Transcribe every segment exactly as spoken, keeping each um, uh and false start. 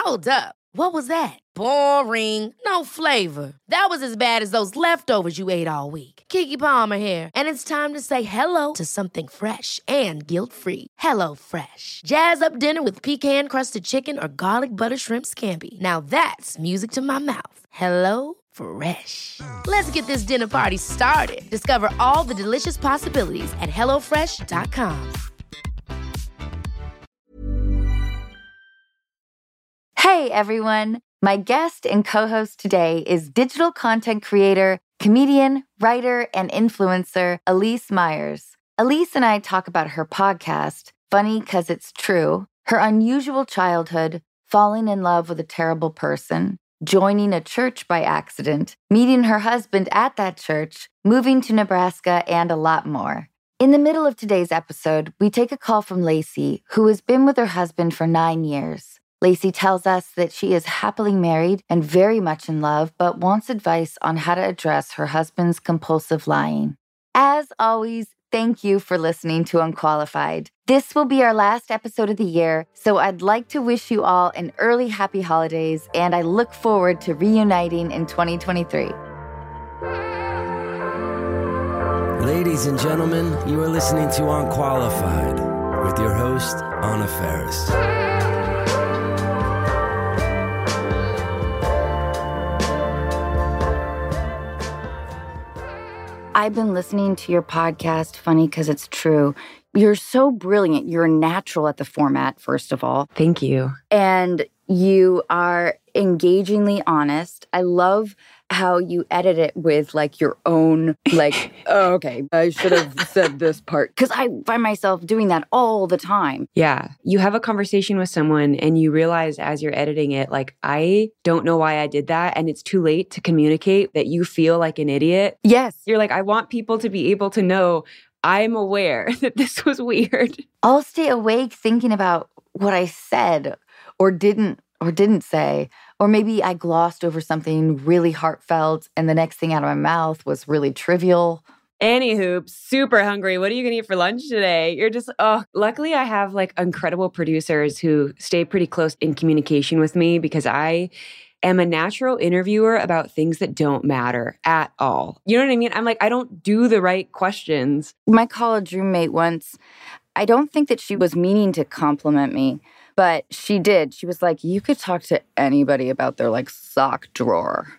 Hold up. What was that? Boring. No flavor. That was as bad as those leftovers you ate all week. Keke Palmer here, and it's time to say hello to something fresh and guilt-free. Hello Fresh. Jazz up dinner with pecan-crusted chicken or garlic butter shrimp scampi. Now that's music to my mouth. Hello Fresh. Let's get this dinner party started. Discover all the delicious possibilities at hello fresh dot com. Hey everyone, my guest and co-host today is digital content creator, comedian, writer, and influencer Elyse Myers. Elyse and I talk about her podcast, Funny 'Cause It's True, her unusual childhood, falling in love with a terrible person, joining a church by accident, meeting her husband at that church, moving to Nebraska, and a lot more. In the middle of today's episode, we take a call from Lacey, who has been with her husband for nine years. Lacey tells us that she is happily married and very much in love, but wants advice on how to address her husband's compulsive lying. As always, thank you for listening to Unqualified. This will be our last episode of the year, so I'd like to wish you all an early happy holidays, and I look forward to reuniting in twenty twenty-three. Ladies and gentlemen, you are listening to Unqualified with your host, Anna Faris. I've been listening to your podcast, Funny 'Cause It's True. You're so brilliant. You're natural at the format, first of all. Thank you. And you are engagingly honest. I love how you edit it with like your own, like, oh, okay, I should have said this part. Because I find myself doing that all the time. Yeah. You have a conversation with someone and you realize as you're editing it, like, I don't know why I did that. And it's too late to communicate that you feel like an idiot. Yes. You're like, I want people to be able to know I'm aware that this was weird. I'll stay awake thinking about what I said or didn't or didn't say. Or maybe I glossed over something really heartfelt and the next thing out of my mouth was really trivial. Anywho, super hungry. What are you going to eat for lunch today? You're just, oh, luckily I have like incredible producers who stay pretty close in communication with me because I am a natural interviewer about things that don't matter at all. You know what I mean? I'm like, I don't do the right questions. My college roommate once, I don't think that she was meaning to compliment me, but she did. She was like, you could talk to anybody about their like sock drawer.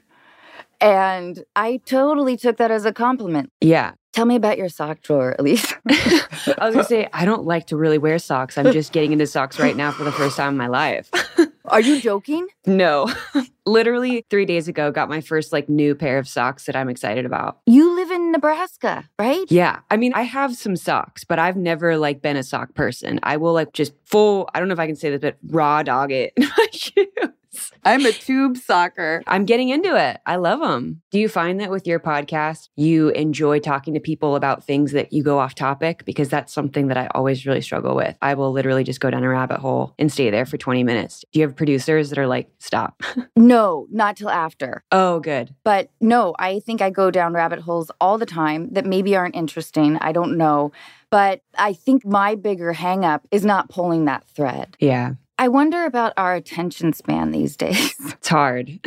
And I totally took that as a compliment. Yeah. Tell me about your sock drawer, Elyse. I was going to say, I don't like to really wear socks. I'm just getting into socks right now for the first time in my life. Are you joking? No. Literally three days ago, got my first like new pair of socks that I'm excited about. You live in Nebraska, right? Yeah. I mean, I have some socks, but I've never like been a sock person. I will like just full, I don't know if I can say this, but raw dog it in my shoes. I'm a tube socker. I'm getting into it. I love them. Do you find that with your podcast, you enjoy talking to people about things that you go off topic? Because that's something that I always really struggle with. I will literally just go down a rabbit hole and stay there for twenty minutes. Do you have producers that are like, stop? No, not till after. Oh, good. But no, I think I go down rabbit holes all the time that maybe aren't interesting. I don't know. But I think my bigger hang up is not pulling that thread. Yeah. I wonder about our attention span these days. It's hard.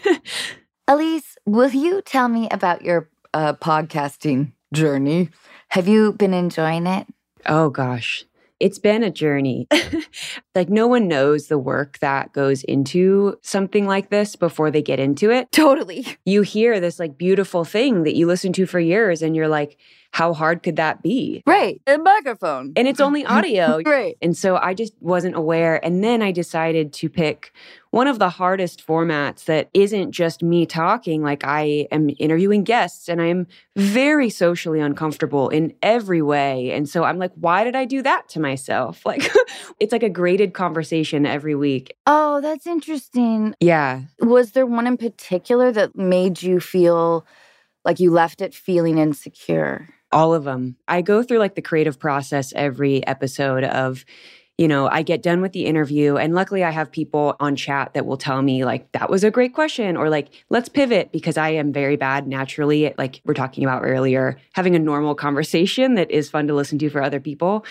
Elyse, will you tell me about your uh, podcasting journey? Have you been enjoying it? Oh, gosh. It's been a journey. Like, no one knows the work that goes into something like this before they get into it. Totally. You hear this, like, beautiful thing that you listen to for years, and you're like, how hard could that be? Right. A microphone. And it's only audio. Right. And so I just wasn't aware. And then I decided to pick one of the hardest formats that isn't just me talking. Like, I am interviewing guests and I'm very socially uncomfortable in every way. And so I'm like, why did I do that to myself? Like, it's like a graded conversation every week. Oh, that's interesting. Yeah. Was there one in particular that made you feel like you left it feeling insecure? All of them. I go through like the creative process every episode of, you know, I get done with the interview and luckily I have people on chat that will tell me like, that was a great question or like, let's pivot because I am very bad naturally at, like we're talking about earlier, having a normal conversation that is fun to listen to for other people.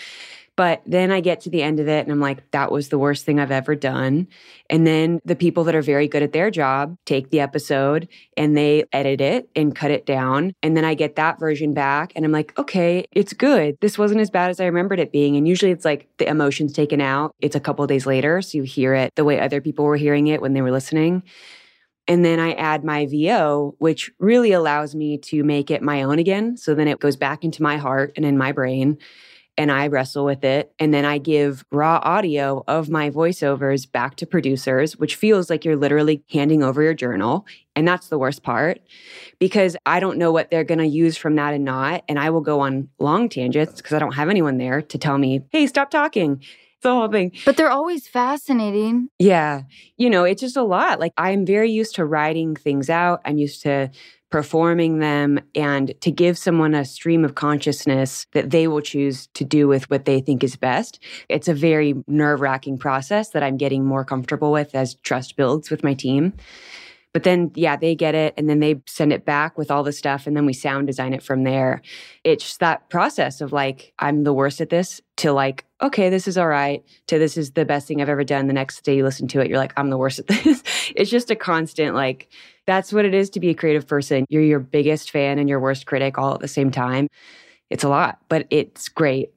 But then I get to the end of it and I'm like, that was the worst thing I've ever done. And then the people that are very good at their job take the episode and they edit it and cut it down. And then I get that version back and I'm like, okay, it's good. This wasn't as bad as I remembered it being. And usually it's like the emotion's taken out. It's a couple of days later. So you hear it the way other people were hearing it when they were listening. And then I add my V O, which really allows me to make it my own again. So then it goes back into my heart and in my brain. And I wrestle with it. And then I give raw audio of my voiceovers back to producers, which feels like you're literally handing over your journal. And that's the worst part because I don't know what they're going to use from that and not. And I will go on long tangents because I don't have anyone there to tell me, hey, stop talking. The whole thing. But they're always fascinating. Yeah. You know, it's just a lot. Like I'm very used to writing things out. I'm used to performing them and to give someone a stream of consciousness that they will choose to do with what they think is best. It's a very nerve-wracking process that I'm getting more comfortable with as trust builds with my team. But then, yeah, they get it and then they send it back with all the stuff and then we sound design it from there. It's just that process of like, I'm the worst at this to like, okay, this is all right, to this is the best thing I've ever done. The next day you listen to it, you're like, I'm the worst at this. It's just a constant, like, that's what it is to be a creative person. You're your biggest fan and your worst critic all at the same time. It's a lot, but it's great.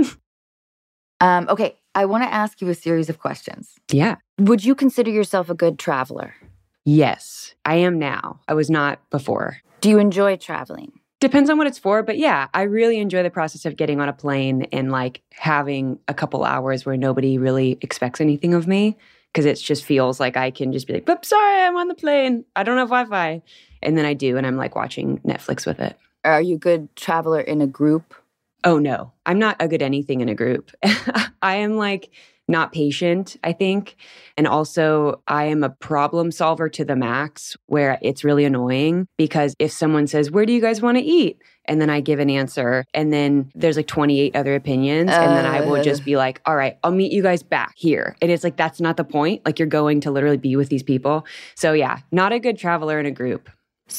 um, okay, I want to ask you a series of questions. Yeah. Would you consider yourself a good traveler? Yes, I am now. I was not before. Do you enjoy traveling? Depends on what it's for, but yeah, I really enjoy the process of getting on a plane and like having a couple hours where nobody really expects anything of me because it just feels like I can just be like, "But sorry, I'm on the plane. I don't have Wi-Fi." And then I do, and I'm like watching Netflix with it. Are you a good traveler in a group? Oh, no. I'm not a good anything in a group. I am like not patient, I think. And also, I am a problem solver to the max where it's really annoying because if someone says, where do you guys want to eat? And then I give an answer and then there's like twenty-eight other opinions. Uh, and then I will just be like, all right, I'll meet you guys back here. And it's like, that's not the point. Like you're going to literally be with these people. So yeah, not a good traveler in a group.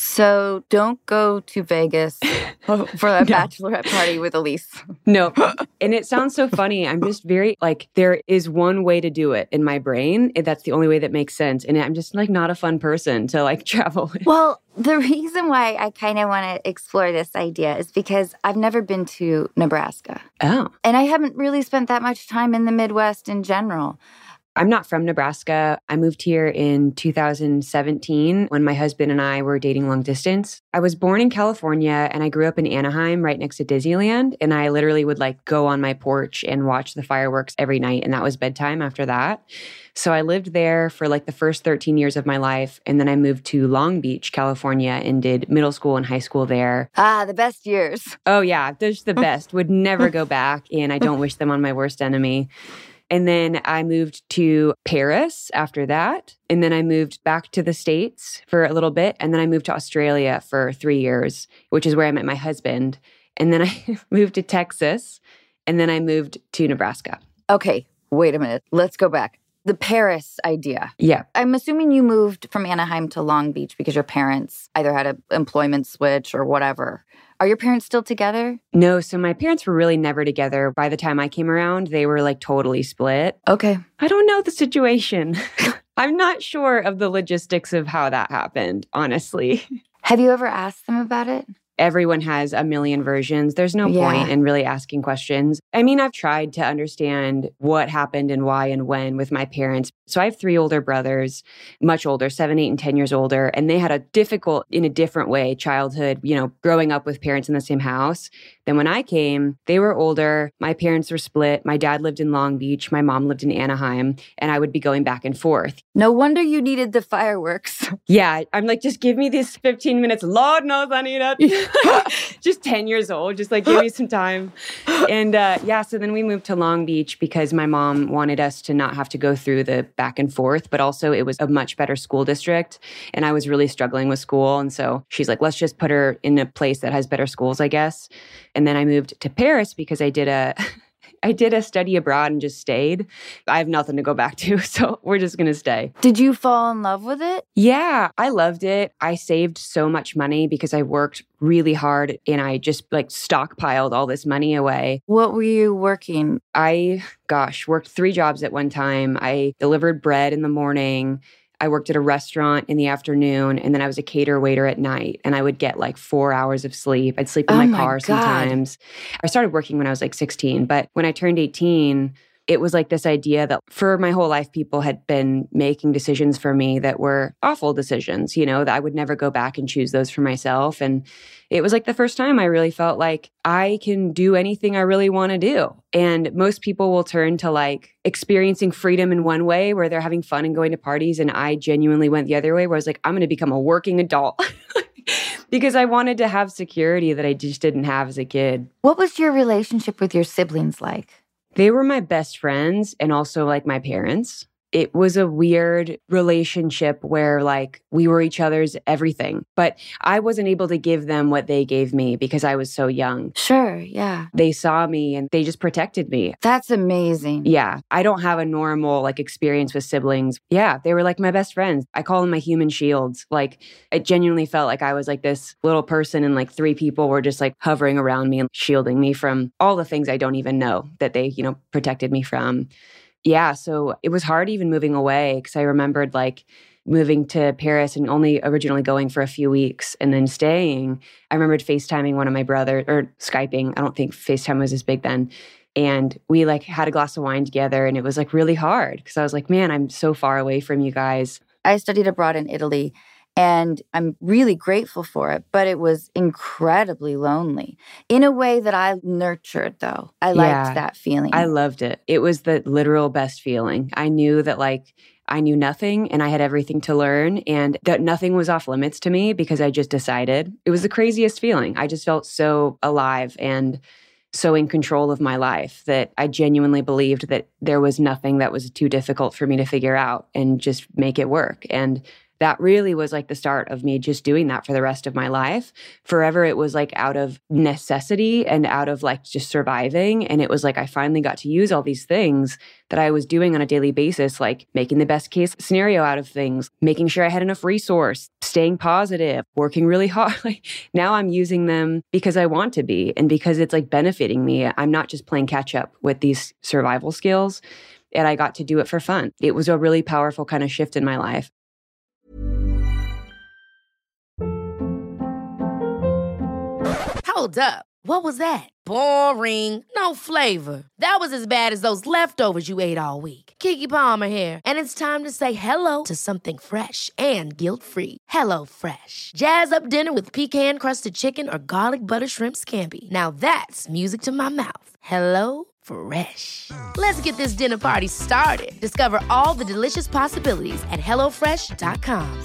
So don't go to Vegas for a No. bachelorette party with Elise. No. And it sounds so funny. I'm just very like, there is one way to do it in my brain. And that's the only way that makes sense. And I'm just like not a fun person to like travel with. Well, the reason why I kind of want to explore this idea is because I've never been to Nebraska. Oh. And I haven't really spent that much time in the Midwest in general. I'm not from Nebraska. I moved here in two thousand seventeen when my husband and I were dating long distance. I was born in California and I grew up in Anaheim right next to Disneyland. And I literally would like go on my porch and watch the fireworks every night. And that was bedtime after that. So I lived there for like the first thirteen years of my life. And then I moved to Long Beach, California and did middle school and high school there. Ah, the best years. Oh yeah, they're just the best. Would never go back. And I don't wish them on my worst enemy. And then I moved to Paris after that. And then I moved back to the States for a little bit. And then I moved to Australia for three years, which is where I met my husband. And then I moved to Texas. And then I moved to Nebraska. Okay, wait a minute. Let's go back. The Paris idea. Yeah. I'm assuming you moved from Anaheim to Long Beach because your parents either had an employment switch or whatever. Are your parents still together? No, so my parents were really never together. By the time I came around, they were like totally split. Okay. I don't know the situation. I'm not sure of the logistics of how that happened, honestly. Have you ever asked them about it? Everyone has a million versions. There's no Yeah. point in really asking questions. I mean, I've tried to understand what happened and why and when with my parents. So I have three older brothers, much older, seven, eight, and ten years older. And they had a difficult, in a different way, childhood, you know, growing up with parents in the same house. Then when I came, they were older. My parents were split. My dad lived in Long Beach. My mom lived in Anaheim. And I would be going back and forth. No wonder you needed the fireworks. Yeah, I'm like, just give me these fifteen minutes. Lord knows I need it. Just ten years old. Just like, give me some time. And uh, yeah, so then we moved to Long Beach because my mom wanted us to not have to go through the back and forth, but also it was a much better school district. And I was really struggling with school. And so she's like, let's just put her in a place that has better schools, I guess. And then I moved to Paris because I did a... I did a study abroad and just stayed. I have nothing to go back to, so we're just going to stay. Did you fall in love with it? Yeah, I loved it. I saved so much money because I worked really hard and I just like stockpiled all this money away. What were you working? I, gosh, worked three jobs at one time. I delivered bread in the morning. I worked at a restaurant in the afternoon, and then I was a cater waiter at night, and I would get like four hours of sleep. I'd sleep in Oh my my car God. sometimes. I started working when I was like sixteen, but when I turned eighteen, it was like this idea that for my whole life, people had been making decisions for me that were awful decisions, you know, that I would never go back and choose those for myself. And it was like the first time I really felt like I can do anything I really want to do. And most people will turn to like experiencing freedom in one way where they're having fun and going to parties. And I genuinely went the other way where I was like, I'm going to become a working adult because I wanted to have security that I just didn't have as a kid. What was your relationship with your siblings like? They were my best friends and also like my parents. It was a weird relationship where like we were each other's everything, but I wasn't able to give them what they gave me because I was so young. Sure, yeah. They saw me and they just protected me. That's amazing. Yeah, I don't have a normal like experience with siblings. Yeah, they were like my best friends. I call them my human shields. Like it genuinely felt like I was like this little person and like three people were just like hovering around me and shielding me from all the things I don't even know that they, you know, protected me from. Yeah, so it was hard even moving away because I remembered like moving to Paris and only originally going for a few weeks and then staying. I remembered FaceTiming one of my brothers or Skyping. I don't think FaceTime was as big then. And we like had a glass of wine together and it was like really hard because I was like, man, I'm so far away from you guys. I studied abroad in Italy and I'm really grateful for it, but it was incredibly lonely in a way that I nurtured, though. I liked Yeah, that feeling. I loved it. It was the literal best feeling. I knew that like I knew nothing and I had everything to learn and that nothing was off limits to me because I just decided. It was the craziest feeling. I just felt so alive and so in control of my life that I genuinely believed that there was nothing that was too difficult for me to figure out and just make it work. And that really was like the start of me just doing that for the rest of my life. Forever, it was like out of necessity and out of like just surviving. And it was like I finally got to use all these things that I was doing on a daily basis, like making the best case scenario out of things, making sure I had enough resource, staying positive, working really hard. Like now I'm using them because I want to be and because it's like benefiting me. I'm not just playing catch up with these survival skills. And I got to do it for fun. It was a really powerful kind of shift in my life. Hold up. What was that? Boring. No flavor. That was as bad as those leftovers you ate all week. Keke Palmer here, and it's time to say hello to something fresh and guilt-free. Hello Fresh. Jazz up dinner with pecan-crusted chicken or garlic butter shrimp scampi. Now that's music to my mouth. Hello Fresh. Let's get this dinner party started. Discover all the delicious possibilities at hello fresh dot com.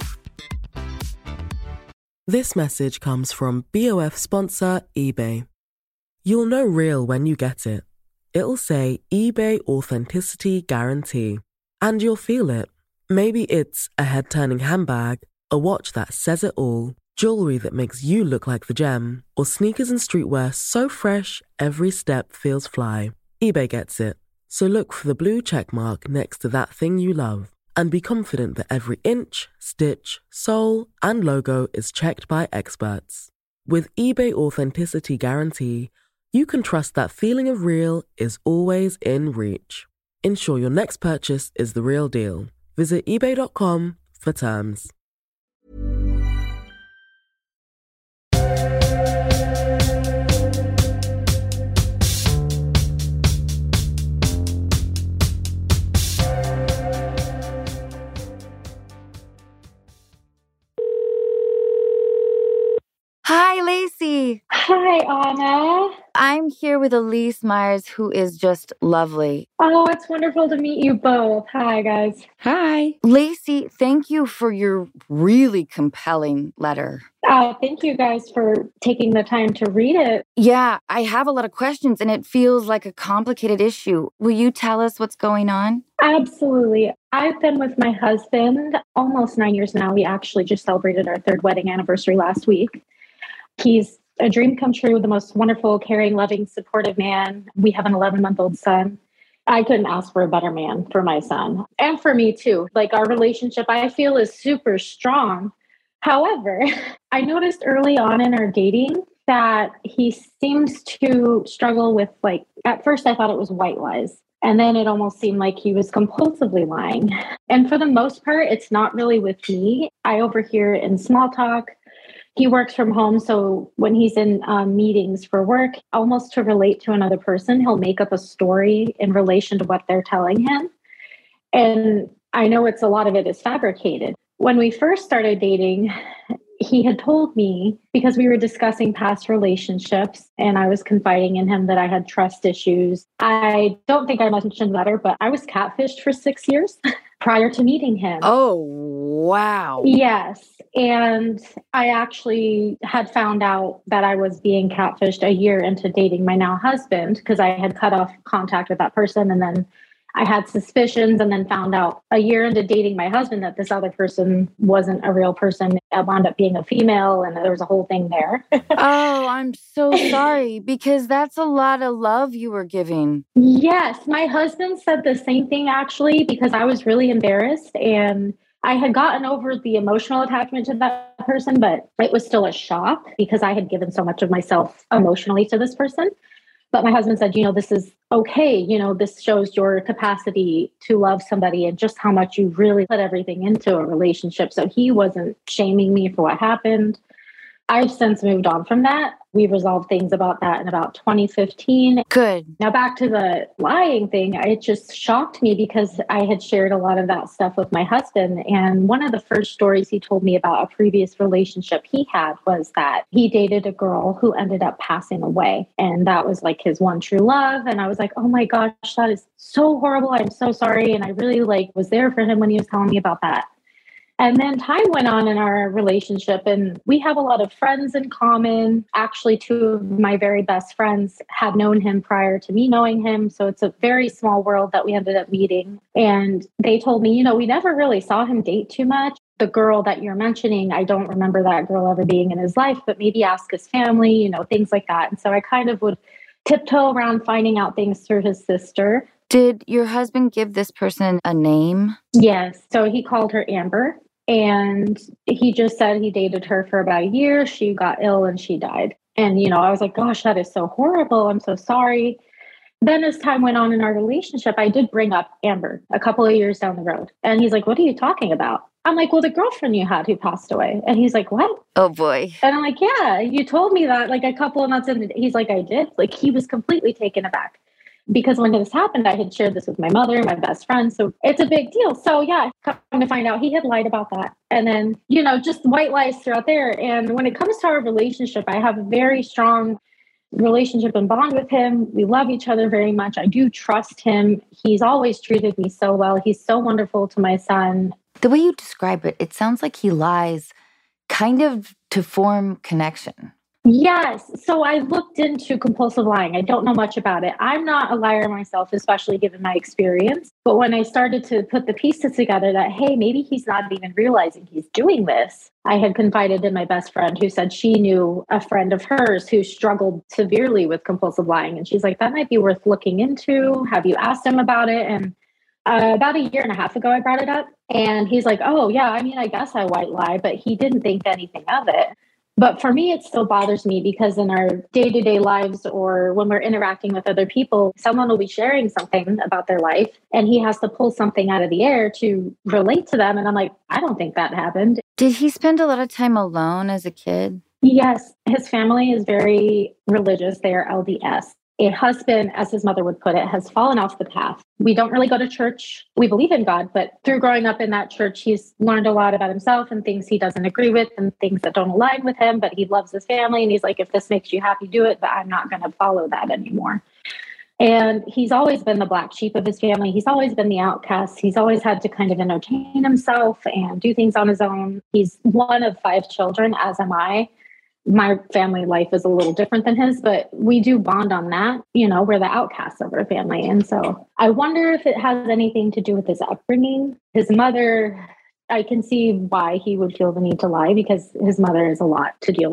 This message comes from B O F sponsor eBay. You'll know real when you get it. It'll say eBay Authenticity Guarantee. And you'll feel it. Maybe it's a head-turning handbag, a watch that says it all, jewelry that makes you look like the gem, or sneakers and streetwear so fresh every step feels fly. eBay gets it. So look for the blue check mark next to that thing you love. And be confident that every inch, stitch, sole, and logo is checked by experts. With eBay Authenticity Guarantee, you can trust that feeling of real is always in reach. Ensure your next purchase is the real deal. Visit ebay dot com for terms. Hi, Lacey. Hi, Anna. I'm here with Elise Myers, who is just lovely. Oh, it's wonderful to meet you both. Hi, guys. Hi. Lacey, thank you for your really compelling letter. Uh, thank you guys for taking the time to read it. Yeah, I have a lot of questions and it feels like a complicated issue. Will you tell us what's going on? Absolutely. I've been with my husband almost nine years now. We actually just celebrated our third wedding anniversary last week. He's a dream come true, the most wonderful, caring, loving, supportive man. We have an eleven month old son. I couldn't ask for a better man for my son and for me too. Like our relationship, I feel is super strong. However, I noticed early on in our dating that he seems to struggle with, like, at first I thought it was white lies. And then it almost seemed like he was compulsively lying. And for the most part, it's not really with me. I overhear it in small talk. He works from home. So when he's in um, meetings for work, almost to relate to another person, he'll make up a story in relation to what they're telling him. And I know it's a lot of it is fabricated. When we first started dating, he had told me, because we were discussing past relationships and I was confiding in him that I had trust issues. I don't think I mentioned that, but I was catfished for six years prior to meeting him. Oh, wow. Yes. And I actually had found out that I was being catfished a year into dating my now husband, because I had cut off contact with that person. And then I had suspicions and then found out a year into dating my husband that this other person wasn't a real person. It wound up being a female, and there was a whole thing there. Oh, I'm so sorry, because that's a lot of love you were giving. Yes. My husband said the same thing, actually, because I was really embarrassed and I had gotten over the emotional attachment to that person, but it was still a shock because I had given so much of myself emotionally to this person. But my husband said, you know, this is okay. You know, this shows your capacity to love somebody and just how much you really put everything into a relationship. So he wasn't shaming me for what happened. I've since moved on from that. We resolved things about that in about twenty fifteen. Good. Now back to the lying thing, it just shocked me because I had shared a lot of that stuff with my husband. And one of the first stories he told me about a previous relationship he had was that he dated a girl who ended up passing away. And that was like his one true love. And I was like, oh my gosh, that is so horrible. I'm so sorry. And I really like was there for him when he was telling me about that. And then time went on in our relationship, and we have a lot of friends in common. Actually, two of my very best friends had known him prior to me knowing him. So it's a very small world that we ended up meeting. And they told me, you know, we never really saw him date too much. The girl that you're mentioning, I don't remember that girl ever being in his life, but maybe ask his family, you know, things like that. And so I kind of would tiptoe around finding out things through his sister. Did your husband give this person a name? Yes. So he called her Amber. And he just said he dated her for about a year. She got ill and she died. And, you know, I was like, gosh, that is so horrible. I'm so sorry. Then as time went on in our relationship, I did bring up Amber a couple of years down the road. And he's like, what are you talking about? I'm like, well, the girlfriend you had who passed away. And he's like, what? Oh, boy. And I'm like, yeah, you told me that like a couple of months in. He's like, I did. Like he was completely taken aback. Because when this happened, I had shared this with my mother, my best friend. So it's a big deal. So yeah, come to find out he had lied about that. And then, you know, just white lies throughout there. And when it comes to our relationship, I have a very strong relationship and bond with him. We love each other very much. I do trust him. He's always treated me so well. He's so wonderful to my son. The way you describe it, it sounds like he lies kind of to form connection. Yes. So I looked into compulsive lying. I don't know much about it. I'm not a liar myself, especially given my experience. But when I started to put the pieces together that, hey, maybe he's not even realizing he's doing this, I had confided in my best friend who said she knew a friend of hers who struggled severely with compulsive lying. And she's like, that might be worth looking into. Have you asked him about it? And uh, about a year and a half ago, I brought it up. And he's like, oh, yeah, I mean, I guess I white lie, but he didn't think anything of it. But for me, it still bothers me because in our day-to-day lives or when we're interacting with other people, someone will be sharing something about their life and he has to pull something out of the air to relate to them. And I'm like, I don't think that happened. Did he spend a lot of time alone as a kid? Yes. His family is very religious. They are L D S. A husband, as his mother would put it, has fallen off the path. We don't really go to church. We believe in God, but through growing up in that church, he's learned a lot about himself and things he doesn't agree with and things that don't align with him, but he loves his family. And he's like, if this makes you happy, do it, but I'm not going to follow that anymore. And he's always been the black sheep of his family. He's always been the outcast. He's always had to kind of entertain himself and do things on his own. He's one of five children, as am I. My family life is a little different than his, but we do bond on that. You know, we're the outcasts of our family. And so I wonder if it has anything to do with his upbringing. His mother, I can see why he would feel the need to lie because his mother is a lot to deal with.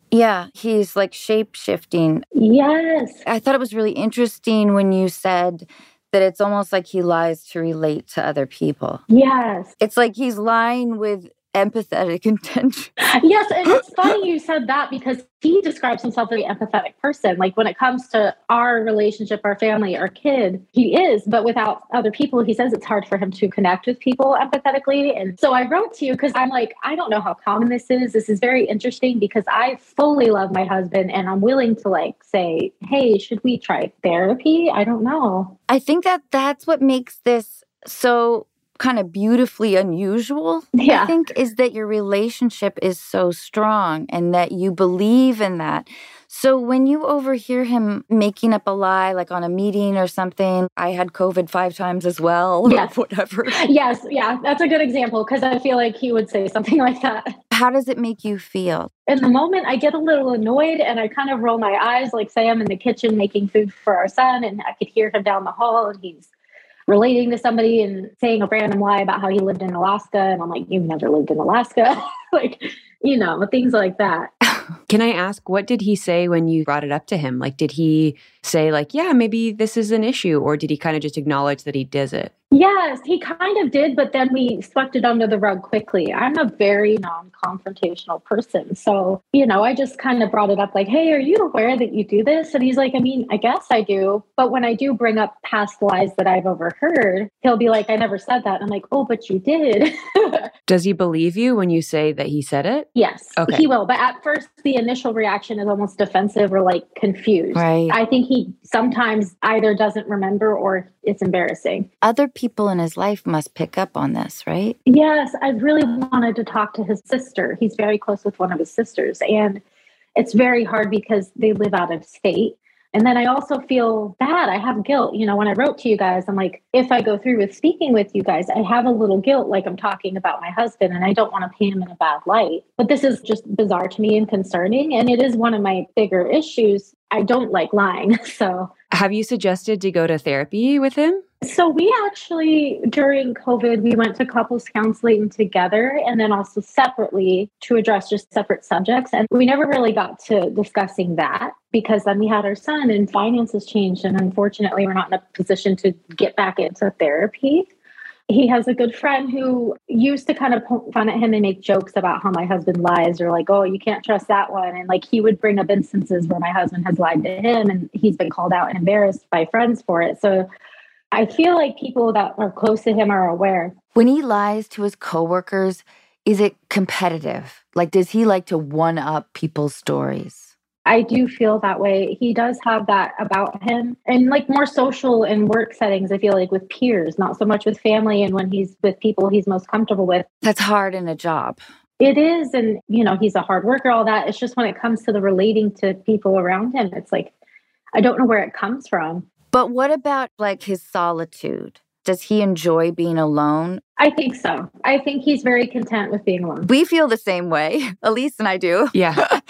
Yeah, he's like shape-shifting. Yes. I thought it was really interesting when you said that it's almost like he lies to relate to other people. Yes. It's like he's lying with empathetic intention. Yes, and it's funny you said that because he describes himself as an empathetic person. Like when it comes to our relationship, our family, our kid, he is, but without other people, he says it's hard for him to connect with people empathetically. And so I wrote to you because I'm like, I don't know how common this is. This is very interesting because I fully love my husband and I'm willing to like say, hey, should we try therapy? I don't know. I think that that's what makes this so kind of beautifully unusual, yeah. I think, is that your relationship is so strong and that you believe in that. So when you overhear him making up a lie, like on a meeting or something, I had COVID five times as well, yes. or whatever. Yes, yeah, that's a good example because I feel like he would say something like that. How does it make you feel? In the moment, I get a little annoyed and I kind of roll my eyes, like say I'm in the kitchen making food for our son and I could hear him down the hall and he's relating to somebody and saying a random lie about how he lived in Alaska. And I'm like, you've never lived in Alaska. like, you know, things like that. Can I ask, what did he say when you brought it up to him? Like, did he say like, yeah, maybe this is an issue? Or did he kind of just acknowledge that he does it? Yes, he kind of did, but then we swept it under the rug quickly. I'm a very non-confrontational person. So, you know, I just kind of brought it up like, hey, are you aware that you do this? And he's like, I mean, I guess I do. But when I do bring up past lies that I've overheard, he'll be like, I never said that. I'm like, oh, but you did. Does he believe you when you say that he said it? Yes, okay. He will. But at first, the initial reaction is almost defensive or like confused. Right. I think he sometimes either doesn't remember or it's embarrassing. Other people in his life must pick up on this, right? Yes, I really wanted to talk to his sister. He's very close with one of his sisters. And it's very hard because they live out of state. And then I also feel bad. I have guilt. You know, when I wrote to you guys, I'm like, if I go through with speaking with you guys, I have a little guilt, like I'm talking about my husband and I don't want to paint him in a bad light. But this is just bizarre to me and concerning. And it is one of my bigger issues. I don't like lying. So have you suggested to go to therapy with him? So we actually, during COVID, we went to couples counseling together and then also separately to address just separate subjects. And we never really got to discussing that because then we had our son and finances changed. And unfortunately, we're not in a position to get back into therapy. He has a good friend who used to kind of poke fun at him and make jokes about how my husband lies or like, oh, you can't trust that one. And like he would bring up instances where my husband has lied to him and he's been called out and embarrassed by friends for it. So I feel like people that are close to him are aware. When he lies to his coworkers, is it competitive? Like, does he like to one-up people's stories? I do feel that way. He does have that about him. And like more social and work settings, I feel like with peers, not so much with family and when he's with people he's most comfortable with. That's hard in a job. It is. And, you know, he's a hard worker, all that. It's just when it comes to the relating to people around him, it's like, I don't know where it comes from. But what about like his solitude? Does he enjoy being alone? I think so. I think he's very content with being alone. We feel the same way. Elise and I do. Yeah.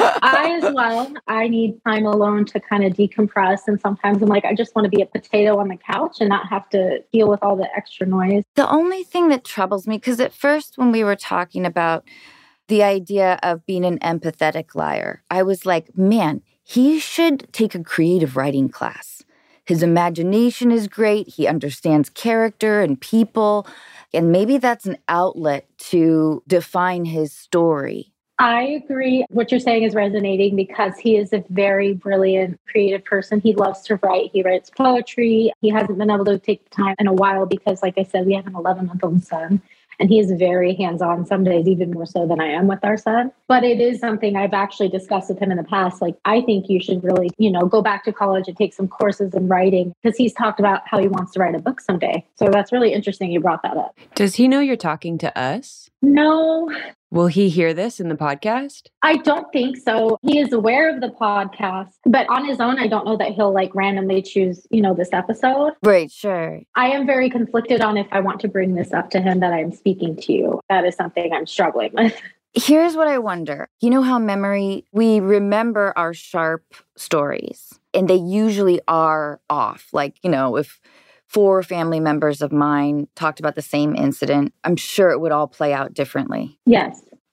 I as well. I need time alone to kind of decompress. And sometimes I'm like, I just want to be a potato on the couch and not have to deal with all the extra noise. The only thing that troubles me, because at first when we were talking about the idea of being an empathetic liar, I was like, man, he should take a creative writing class. His imagination is great. He understands character and people. And maybe that's an outlet to define his story. I agree. What you're saying is resonating because he is a very brilliant, creative person. He loves to write. He writes poetry. He hasn't been able to take the time in a while because, like I said, we have an eleven-month-old son. And he is very hands-on, some days even more so than I am with our son. But it is something I've actually discussed with him in the past. Like, I think you should really, you know, go back to college and take some courses in writing because he's talked about how he wants to write a book someday. So that's really interesting you brought that up. Does he know you're talking to us? No. Will he hear this in the podcast? I don't think so. He is aware of the podcast, but on his own, I don't know that he'll like randomly choose, you know, this episode. Right, sure. I am very conflicted on if I want to bring this up to him that I'm speaking to you. That is something I'm struggling with. Here's what I wonder. You know how memory, we remember our sharp stories, and they usually are off. Like, you know, if four family members of mine talked about the same incident, I'm sure it would all play out differently. Yes.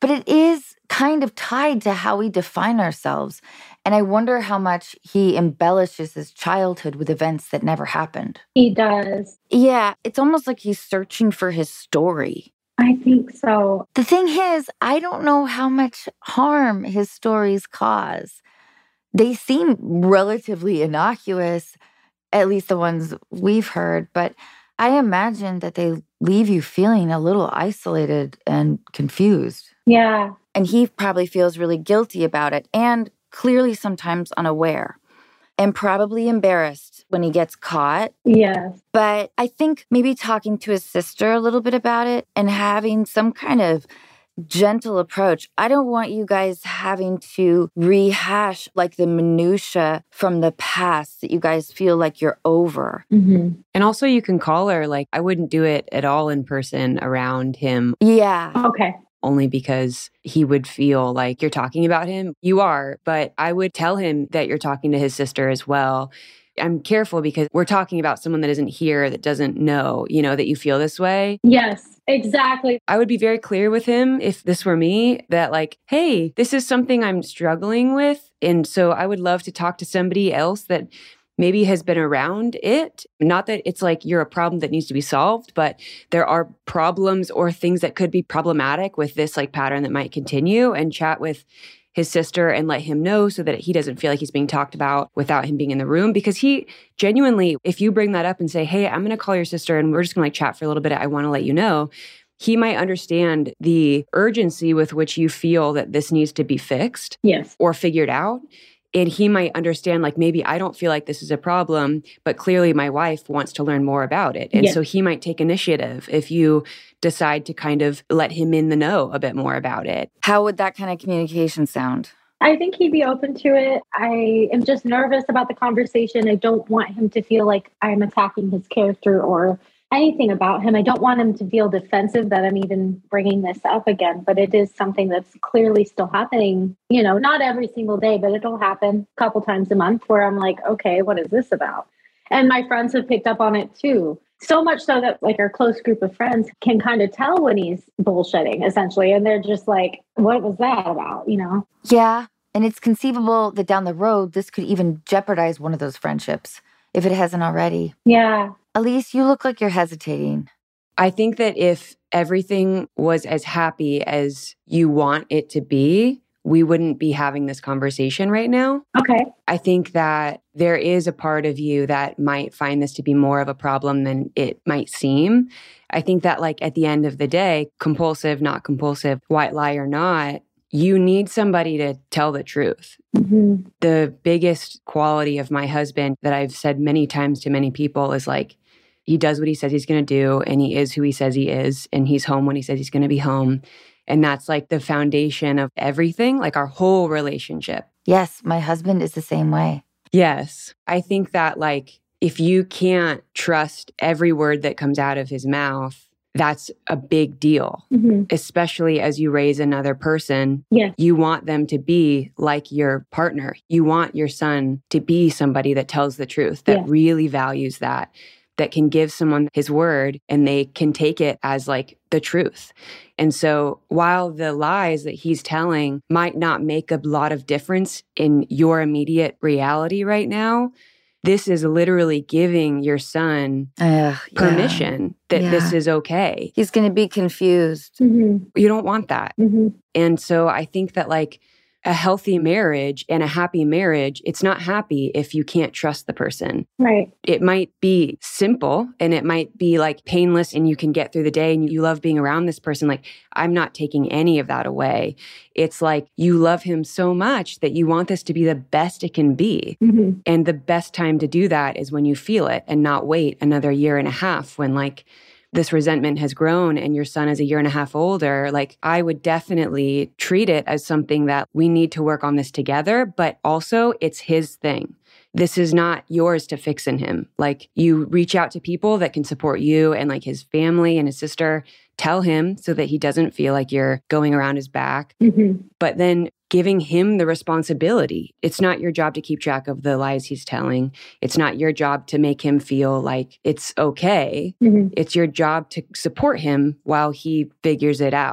But it is kind of tied to how we define ourselves. And I wonder how much he embellishes his childhood with events that never happened. He does. Yeah, it's almost like he's searching for his story. I think so. The thing is, I don't know how much harm his stories cause. They seem relatively innocuous, at least the ones we've heard, but I imagine that they leave you feeling a little isolated and confused. Yeah. And he probably feels really guilty about it and clearly sometimes unaware and probably embarrassed when he gets caught. Yes. But I think maybe talking to his sister a little bit about it and having some kind of gentle approach. I don't want you guys having to rehash like the minutia from the past that you guys feel like you're over. Mm-hmm. And also you can call her, like, I wouldn't do it at all in person around him. Yeah. Okay. Only because he would feel like you're talking about him. You are, but I would tell him that you're talking to his sister as well. I'm careful because we're talking about someone that isn't here, that doesn't know, you know, that you feel this way. Yes, exactly. I would be very clear with him if this were me that like, hey, this is something I'm struggling with. And so I would love to talk to somebody else that maybe has been around it. Not that it's like you're a problem that needs to be solved, but there are problems or things that could be problematic with this like pattern that might continue, and chat with his sister and let him know so that he doesn't feel like he's being talked about without him being in the room. Because he genuinely, if you bring that up and say, hey, I'm going to call your sister and we're just going to like chat for a little bit, I want to let you know, he might understand the urgency with which you feel that this needs to be fixed. Yes. Or figured out. And he might understand, like, maybe I don't feel like this is a problem, but clearly my wife wants to learn more about it. And yes. so he might take initiative if you decide to kind of let him in the know a bit more about it. How would that kind of communication sound? I think he'd be open to it. I am just nervous about the conversation. I don't want him to feel like I'm attacking his character or anything about him. I don't want him to feel defensive that I'm even bringing this up again, but it is something that's clearly still happening, you know, not every single day, but it'll happen a couple times a month where I'm like, okay, what is this about? And my friends have picked up on it too. So much so that like our close group of friends can kind of tell when he's bullshitting essentially. And they're just like, what was that about? You know? Yeah. And it's conceivable that down the road, this could even jeopardize one of those friendships if it hasn't already. Yeah. Elise, you look like you're hesitating. I think that if everything was as happy as you want it to be, we wouldn't be having this conversation right now. Okay. I think that there is a part of you that might find this to be more of a problem than it might seem. I think that like at the end of the day, compulsive, not compulsive, white lie or not, you need somebody to tell the truth. Mm-hmm. The biggest quality of my husband that I've said many times to many people is like, he does what he says he's going to do, and he is who he says he is, and he's home when he says he's going to be home. And that's like the foundation of everything, like our whole relationship. Yes, my husband is the same way. Yes. I think that like, if you can't trust every word that comes out of his mouth, that's a big deal, mm-hmm. especially as you raise another person. Yes. You want them to be like your partner. You want your son to be somebody that tells the truth, that yes. really values that, that can give someone his word and they can take it as like the truth. And so while the lies that he's telling might not make a lot of difference in your immediate reality right now, this is literally giving your son uh, permission yeah. that yeah. this is okay. He's going to be confused. Mm-hmm. You don't want that. Mm-hmm. And so I think that like a healthy marriage and a happy marriage, it's not happy if you can't trust the person. Right. It might be simple and it might be like painless and you can get through the day and you love being around this person. Like, I'm not taking any of that away. It's like you love him so much that you want this to be the best it can be. Mm-hmm. And the best time to do that is when you feel it and not wait another year and a half when like this resentment has grown and your son is a year and a half older. Like, I would definitely treat it as something that we need to work on this together, but also it's his thing. This is not yours to fix in him. Like, you reach out to people that can support you and like his family and his sister. Tell him so that he doesn't feel like you're going around his back. Mm-hmm. But then giving him the responsibility. It's not your job to keep track of the lies he's telling. It's not your job to make him feel like it's okay. Mm-hmm. It's your job to support him while he figures it out.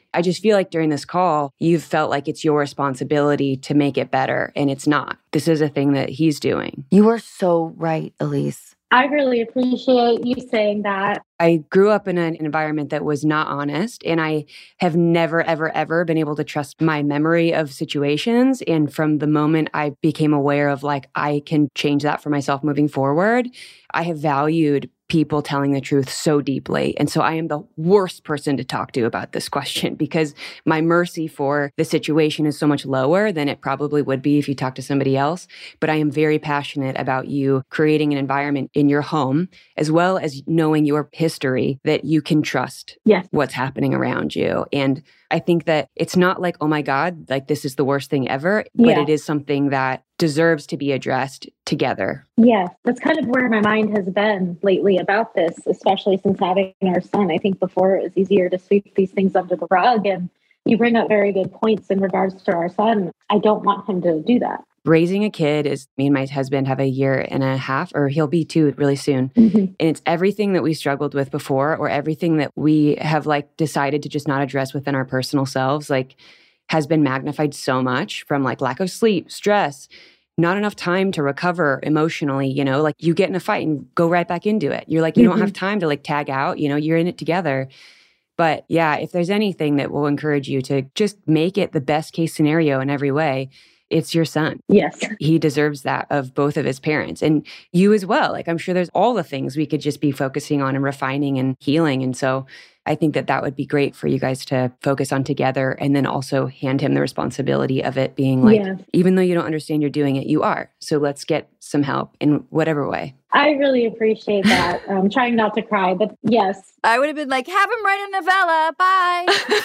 I just feel like during this call, you've felt like it's your responsibility to make it better, and it's not. This is a thing that he's doing. You are so right, Elise. I really appreciate you saying that. I grew up in an environment that was not honest, and I have never, ever, ever been able to trust my memory of situations. And from the moment I became aware of like, I can change that for myself moving forward, I have valued people telling the truth so deeply. And so I am the worst person to talk to about this question because my mercy for the situation is so much lower than it probably would be if you talk to somebody else. But I am very passionate about you creating an environment in your home, as well as knowing your history, that you can trust yes. what's happening around you. And I think that it's not like, oh my God, like this is the worst thing ever, but yeah. it is something that deserves to be addressed together. Yes, that's kind of where my mind has been lately about this, especially since having our son. I think before it was easier to sweep these things under the rug. And you bring up very good points in regards to our son. I don't want him to do that. Raising a kid is, me and my husband have a year and a half, or he'll be two really soon. Mm-hmm. And it's everything that we struggled with before, or everything that we have like decided to just not address within our personal selves, like has been magnified so much from like lack of sleep, stress, not enough time to recover emotionally, you know, like you get in a fight and go right back into it. You're like, you mm-hmm. don't have time to like tag out, you know, you're in it together. But yeah, if there's anything that will encourage you to just make it the best case scenario in every way, it's your son. Yes. He deserves that of both of his parents and you as well. Like, I'm sure there's all the things we could just be focusing on and refining and healing. And so I think that that would be great for you guys to focus on together and then also hand him the responsibility of it being like, yes. even though you don't understand you're doing it, you are. So let's get some help in whatever way. I really appreciate that. I'm trying not to cry, but yes. I would have been like, have him write a novella. Bye.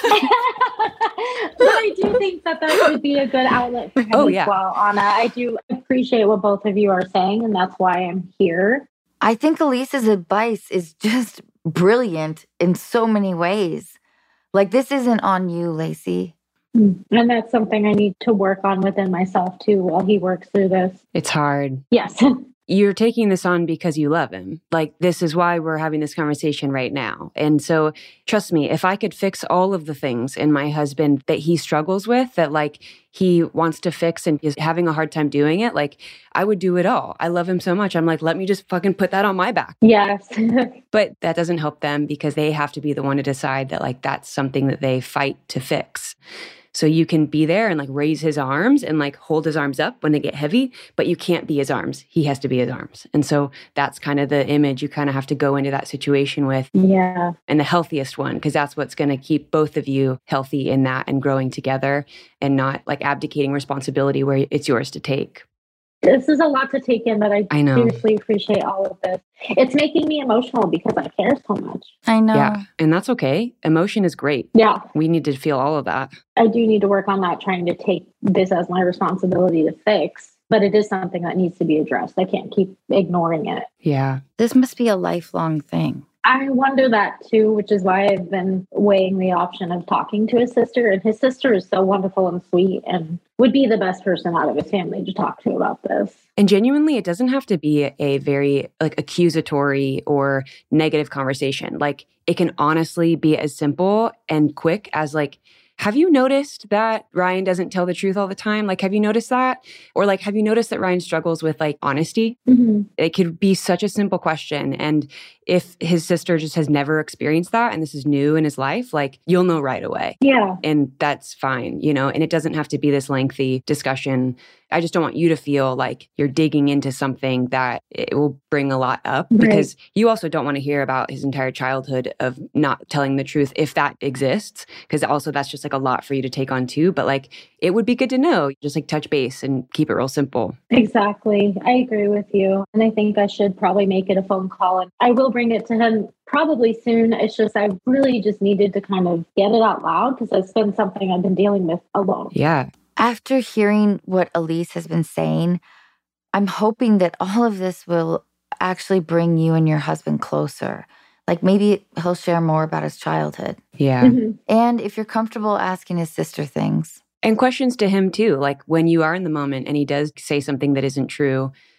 But I do think that that would be a good outlet for him oh, as yeah. well, Anna. I do appreciate what both of you are saying, and that's why I'm here. I think Elise's advice is just brilliant in so many ways. Like, this isn't on you, Lacey. And that's something I need to work on within myself too while he works through this. It's hard. Yes. You're taking this on because you love him. Like, this is why we're having this conversation right now. And so trust me, if I could fix all of the things in my husband that he struggles with, that like he wants to fix and is having a hard time doing it, like I would do it all. I love him so much. I'm like, let me just fucking put that on my back. Yes. But that doesn't help them because they have to be the one to decide that like that's something that they fight to fix. So you can be there and like raise his arms and like hold his arms up when they get heavy, but you can't be his arms. He has to be his arms. And so that's kind of the image you kind of have to go into that situation with. Yeah. And the healthiest one, because that's what's going to keep both of you healthy in that and growing together and not like abdicating responsibility where it's yours to take. This is a lot to take in, but I, I know. seriously appreciate all of this. It's making me emotional because I care so much. I know. Yeah. And that's okay. Emotion is great. Yeah. We need to feel all of that. I do need to work on not trying to take this as my responsibility to fix, but it is something that needs to be addressed. I can't keep ignoring it. Yeah. This must be a lifelong thing. I wonder that too, which is why I've been weighing the option of talking to his sister. And his sister is so wonderful and sweet and would be the best person out of his family to talk to about this. And genuinely, it doesn't have to be a very like accusatory or negative conversation. Like it can honestly be as simple and quick as like, have you noticed that Ryan doesn't tell the truth all the time? Like, have you noticed that? Or like, have you noticed that Ryan struggles with like honesty? Mm-hmm. It could be such a simple question. And if his sister just has never experienced that and this is new in his life, like you'll know right away. Yeah. And that's fine, you know, and it doesn't have to be this lengthy discussion. I just don't want you to feel like you're digging into something that it will bring a lot up right. because you also don't want to hear about his entire childhood of not telling the truth if that exists. Because also that's just like a lot for you to take on too. But like, it would be good to know, just like touch base and keep it real simple. Exactly. I agree with you. And I think I should probably make it a phone call and I will bring it to him probably soon. It's just, I really just needed to kind of get it out loud because it's been something I've been dealing with alone. Yeah. After hearing what Elise has been saying, I'm hoping that all of this will actually bring you and your husband closer. Like maybe he'll share more about his childhood. Yeah. Mm-hmm. And if you're comfortable asking his sister things. And questions to him too. Like when you are in the moment and he does say something that isn't true,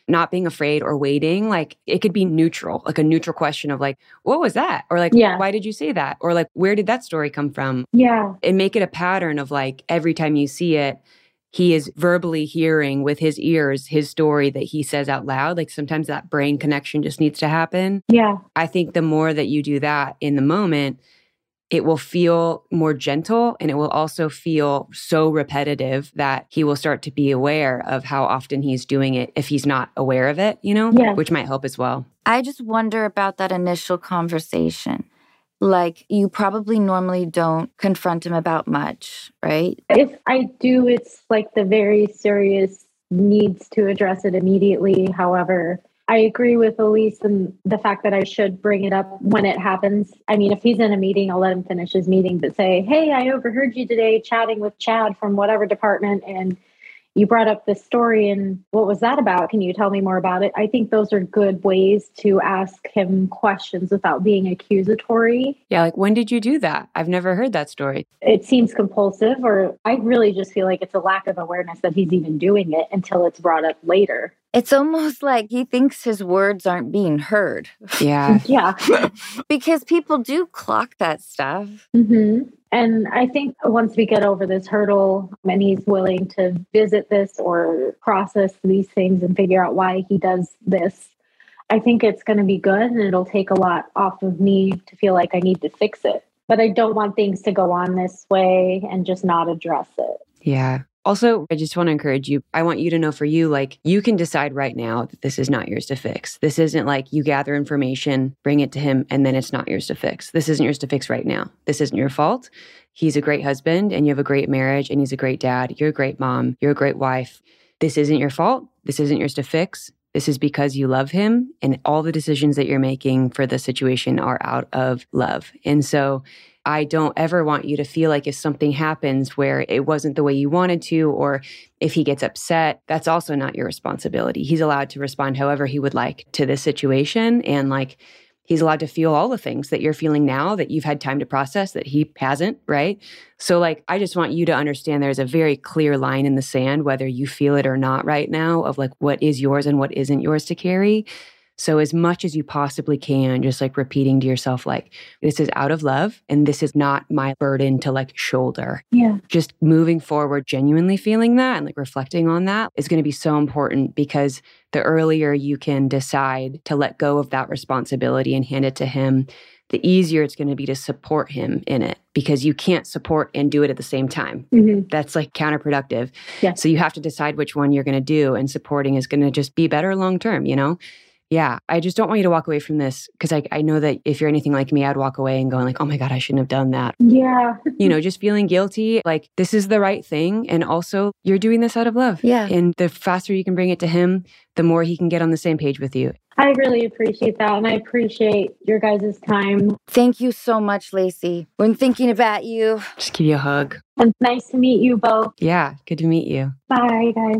not being afraid or waiting. Like it could be neutral, like a neutral question of like, what was that? Or like, Yeah. why did you say that? Or like, where did that story come from? Yeah. And make it a pattern of like, every time you see it, he is verbally hearing with his ears his story that he says out loud. Like sometimes that brain connection just needs to happen. Yeah. I think the more that you do that in the moment, it will feel more gentle, and it will also feel so repetitive that he will start to be aware of how often he's doing it if he's not aware of it, you know, Yeah. which might help as well. I just wonder about that initial conversation. Like, you probably normally don't confront him about much, right? If I do, it's like the very serious needs to address it immediately. However, I agree with Elise and the fact that I should bring it up when it happens. I mean, if he's in a meeting, I'll let him finish his meeting, but say, hey, I overheard you today chatting with Chad from whatever department, and you brought up this story, and what was that about? Can you tell me more about it? I think those are good ways to ask him questions without being accusatory. Yeah, like, when did you do that? I've never heard that story. It seems compulsive, or I really just feel like it's a lack of awareness that he's even doing it until it's brought up later. It's almost like he thinks his words aren't being heard. Yeah. Yeah. Because people do clock that stuff. Mm-hmm. And I think once we get over this hurdle and he's willing to visit this or process these things and figure out why he does this, I think it's going to be good, and it'll take a lot off of me to feel like I need to fix it. But I don't want things to go on this way and just not address it. Yeah. Also, I just want to encourage you. I want you to know for you, like, you can decide right now that this is not yours to fix. This isn't like you gather information, bring it to him, and then it's not yours to fix. This isn't yours to fix right now. This isn't your fault. He's a great husband, and you have a great marriage, and he's a great dad. You're a great mom. You're a great wife. This isn't your fault. This isn't yours to fix. This is because you love him, and all the decisions that you're making for the situation are out of love. And so I don't ever want you to feel like if something happens where it wasn't the way you wanted to, or if he gets upset, that's also not your responsibility. He's allowed to respond however he would like to this situation. And like, he's allowed to feel all the things that you're feeling now that you've had time to process that he hasn't, right? So like, I just want you to understand there's a very clear line in the sand, whether you feel it or not right now, of like what is yours and what isn't yours to carry. So as much as you possibly can, just like repeating to yourself, like, this is out of love and this is not my burden to like shoulder. Yeah. Just moving forward, genuinely feeling that and like reflecting on that is going to be so important, because the earlier you can decide to let go of that responsibility and hand it to him, the easier it's going to be to support him in it, because you can't support and do it at the same time. Mm-hmm. That's like counterproductive. Yeah. So you have to decide which one you're going to do, and supporting is going to just be better long term, you know? Yeah, I just don't want you to walk away from this, because I, I know that if you're anything like me, I'd walk away and going like, oh my God, I shouldn't have done that. Yeah. You know, just feeling guilty, like this is the right thing. And also you're doing this out of love. Yeah. And the faster you can bring it to him, the more he can get on the same page with you. I really appreciate that. And I appreciate your guys' time. Thank you so much, Lacey. We're thinking about you. Just give you a hug. And nice to meet you both. Yeah, good to meet you. Bye, guys.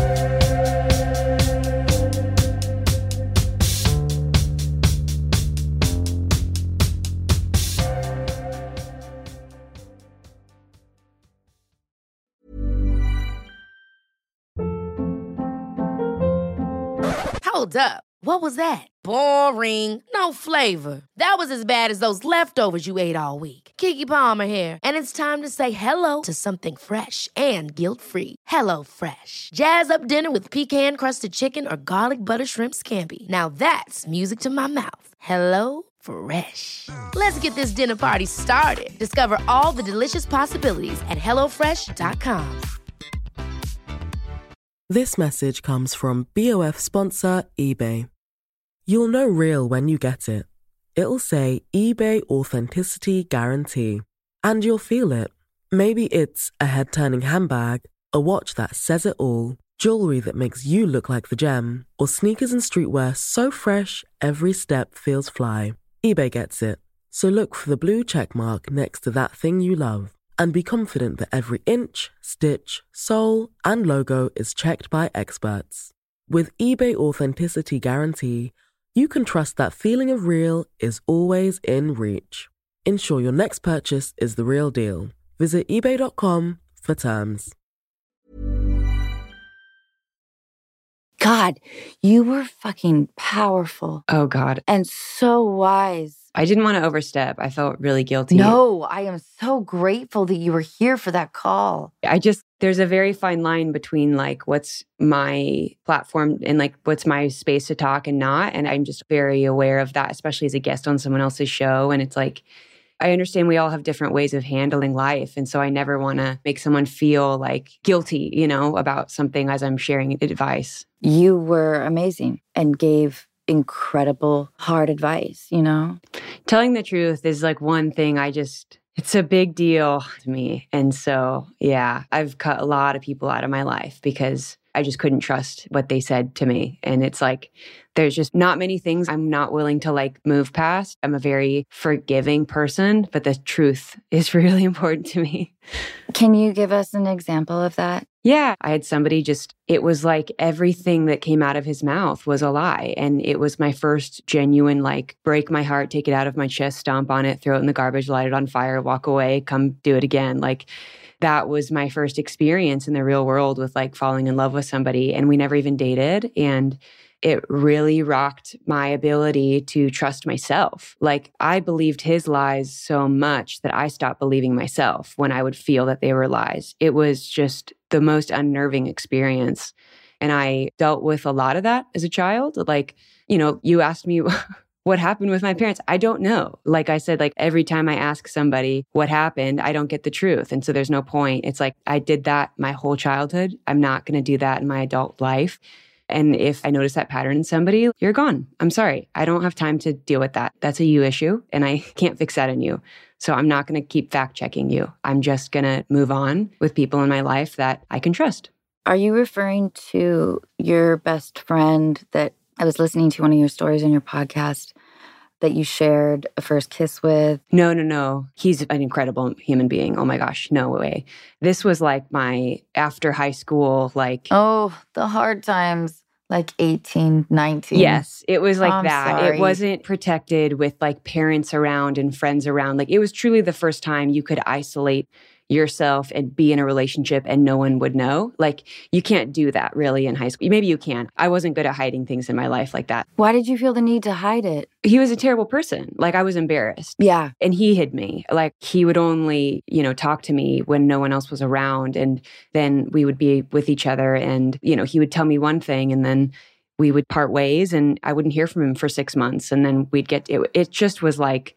Hold up. What was that? Boring. No flavor. That was as bad as those leftovers you ate all week. Keke Palmer here, and it's time to say hello to something fresh and guilt-free. Hello Fresh. Jazz up dinner with pecan-crusted chicken or garlic butter shrimp scampi. Now that's music to my mouth. Hello Fresh. Let's get this dinner party started. Discover all the delicious possibilities at hello fresh dot com. This message comes from B O F sponsor eBay. You'll know real when you get it. It'll say eBay Authenticity Guarantee. And you'll feel it. Maybe it's a head-turning handbag, a watch that says it all, jewelry that makes you look like the gem, or sneakers and streetwear so fresh every step feels fly. eBay gets it. So look for the blue check mark next to that thing you love. And be confident that every inch, stitch, sole, and logo is checked by experts. With eBay Authenticity Guarantee, you can trust that feeling of real is always in reach. Ensure your next purchase is the real deal. Visit ebay dot com for terms. God, you were fucking powerful. Oh, God. And so wise. I didn't want to overstep. I felt really guilty. No, I am so grateful that you were here for that call. I just, there's a very fine line between like what's my platform and like what's my space to talk and not. And I'm just very aware of that, especially as a guest on someone else's show. And it's like, I understand we all have different ways of handling life. And so I never want to make someone feel like guilty, you know, about something as I'm sharing advice. You were amazing and gave incredible hard advice, you know? Telling the truth is like one thing I just, it's a big deal to me. And so, yeah, I've cut a lot of people out of my life because I just couldn't trust what they said to me. And it's like, there's just not many things I'm not willing to like move past. I'm a very forgiving person, but the truth is really important to me. Can you give us an example of that? Yeah, I had somebody just, it was like everything that came out of his mouth was a lie. And it was my first genuine, like, break my heart, take it out of my chest, stomp on it, throw it in the garbage, light it on fire, walk away, come do it again. Like, that was my first experience in the real world with like falling in love with somebody. And we never even dated. And it really rocked my ability to trust myself. Like, I believed his lies so much that I stopped believing myself when I would feel that they were lies. It was just the most unnerving experience. And I dealt with a lot of that as a child. Like, you know, you asked me what happened with my parents. I don't know. Like I said, like every time I ask somebody what happened, I don't get the truth. And so there's no point. It's like, I did that my whole childhood. I'm not going to do that in my adult life. And if I notice that pattern in somebody, you're gone. I'm sorry. I don't have time to deal with that. That's a you issue, and I can't fix that in you. So I'm not going to keep fact checking you. I'm just going to move on with people in my life that I can trust. Are you referring to your best friend that I was listening to one of your stories on your podcast that you shared a first kiss with? No, no, no. He's an incredible human being. Oh my gosh, no way. This was like my after high school, like... Oh, the hard times, like eighteen, nineteen. Yes, it was like I'm that. sorry. It wasn't protected with like parents around and friends around. Like, it was truly the first time you could isolate yourself and be in a relationship and no one would know. Like, you can't do that really in high school. Maybe you can. I wasn't good at hiding things in my life like that. Why did you feel the need to hide it? He was a terrible person. Like, I was embarrassed. Yeah. And he hid me. Like, he would only, you know, talk to me when no one else was around. And then we would be with each other and, you know, he would tell me one thing and then we would part ways and I wouldn't hear from him for six months. And then we'd get, it, it just was like,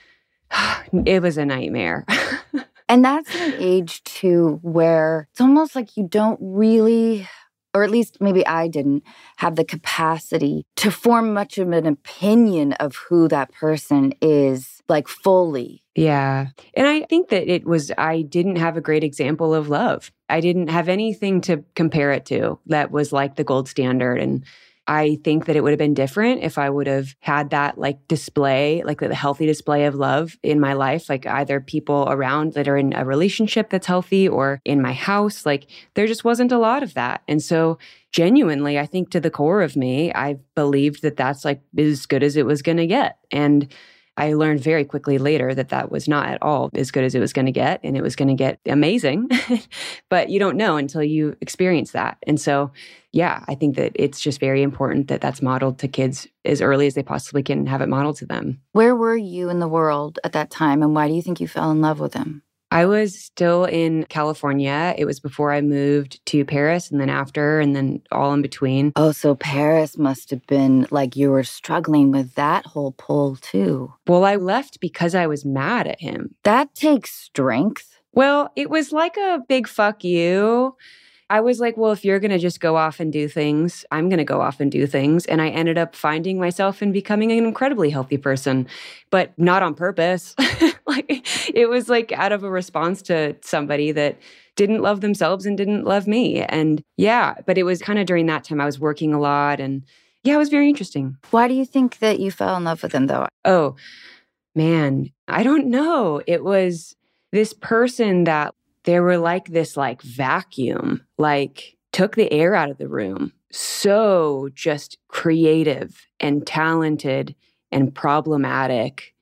it was a nightmare. And that's an age, too, where it's almost like you don't really, or at least maybe I didn't, have the capacity to form much of an opinion of who that person is, like, fully. Yeah. And I think that it was, I didn't have a great example of love. I didn't have anything to compare it to that was like the gold standard. And I think that it would have been different if I would have had that like display, like the healthy display of love in my life, like either people around that are in a relationship that's healthy or in my house. Like, there just wasn't a lot of that. And so genuinely, I think to the core of me, I believed that that's like as good as it was going to get. And I learned very quickly later that that was not at all as good as it was going to get. And it was going to get amazing. But you don't know until you experience that. And so, yeah, I think that it's just very important that that's modeled to kids as early as they possibly can have it modeled to them. Where were you in the world at that time? And why do you think you fell in love with him? I was still in California. It was before I moved to Paris and then after and then all in between. Oh, so Paris must have been like you were struggling with that whole pull too. Well, I left because I was mad at him. That takes strength. Well, it was like a big fuck you. I was like, well, if you're going to just go off and do things, I'm going to go off and do things. And I ended up finding myself and becoming an incredibly healthy person, but not on purpose. Like, it was like out of a response to somebody that didn't love themselves and didn't love me. And yeah, but it was kind of during that time I was working a lot. And yeah, it was very interesting. Why do you think that you fell in love with him though? Oh, man, I don't know. It was this person that there were like this like vacuum, like took the air out of the room. So just creative and talented and problematic.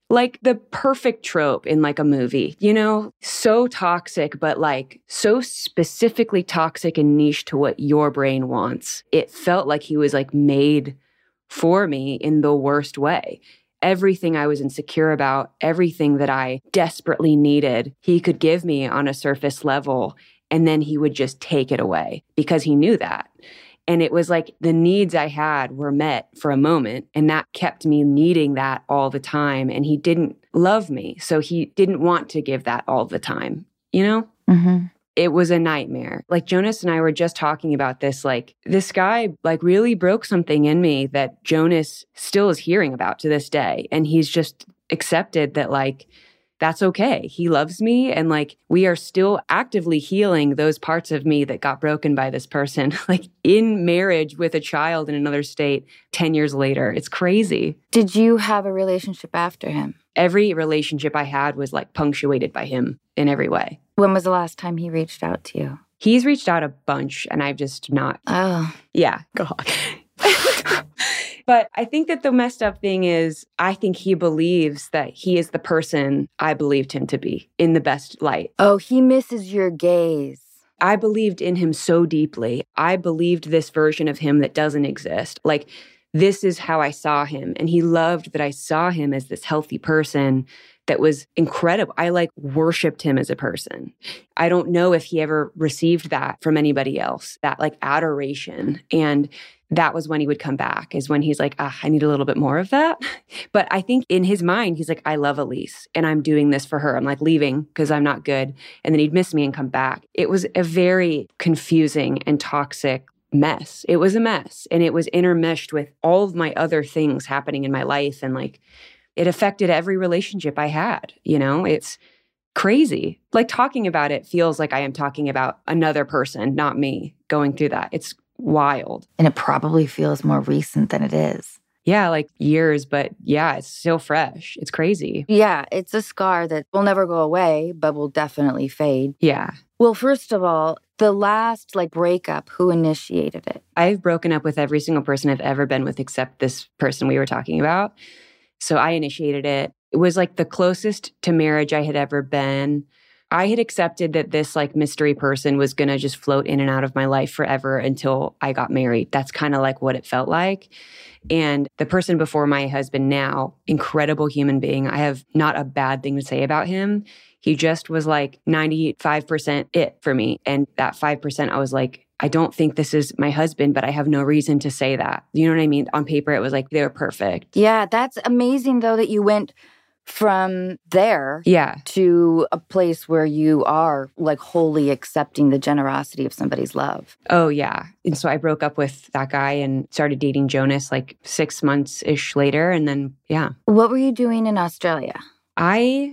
like the perfect trope in like a movie, you know, so toxic, but like so specifically toxic and niche to what your brain wants. It felt like he was like made for me in the worst way. Everything I was insecure about, everything that I desperately needed, he could give me on a surface level, and then he would just take it away because he knew that. And it was like the needs I had were met for a moment, and that kept me needing that all the time. And he didn't love me, so he didn't want to give that all the time, you know? Mm-hmm. It was a nightmare. Like Jonas and I were just talking about this, like this guy like really broke something in me that Jonas still is hearing about to this day. And he's just accepted that like, that's okay. He loves me. And like, we are still actively healing those parts of me that got broken by this person, like in marriage with a child in another state ten years later. It's crazy. Did you have a relationship after him? Every relationship I had was like punctuated by him in every way. When was the last time he reached out to you? He's reached out a bunch and I've just not. Oh. Yeah. God. But I think that the messed up thing is, I think he believes that he is the person I believed him to be in the best light. Oh, he misses your gaze. I believed in him so deeply. I believed this version of him that doesn't exist. Like, this is how I saw him. And he loved that I saw him as this healthy person that was incredible. I like worshiped him as a person. I don't know if he ever received that from anybody else, that like adoration. And that was when he would come back, is when he's like, ah, I need a little bit more of that. But I think in his mind, he's like, I love Elise and I'm doing this for her. I'm like leaving because I'm not good. And then he'd miss me and come back. It was a very confusing and toxic mess. It was a mess. And it was intermeshed with all of my other things happening in my life. And like, it affected every relationship I had. You know, it's crazy. Like talking about it feels like I am talking about another person, not me going through that. It's wild. And it probably feels more recent than it is. Yeah, like years, but yeah, it's still fresh. It's crazy. Yeah, it's a scar that will never go away, but will definitely fade. Yeah. Well, first of all, the last like breakup, who initiated it? I've broken up with every single person I've ever been with except this person we were talking about. So I initiated it. It was like the closest to marriage I had ever been. I had accepted that this like mystery person was going to just float in and out of my life forever until I got married. That's kind of like what it felt like. And the person before my husband now, incredible human being. I have not a bad thing to say about him. He just was like ninety-five percent it for me. And that five percent, I was like, I don't think this is my husband, but I have no reason to say that. You know what I mean? On paper, it was like, they were perfect. Yeah, that's amazing though that you went from there yeah. to a place where you are like wholly accepting the generosity of somebody's love. Oh, yeah. And so I broke up with that guy and started dating Jonas like six months-ish later. And then, yeah. What were you doing in Australia? I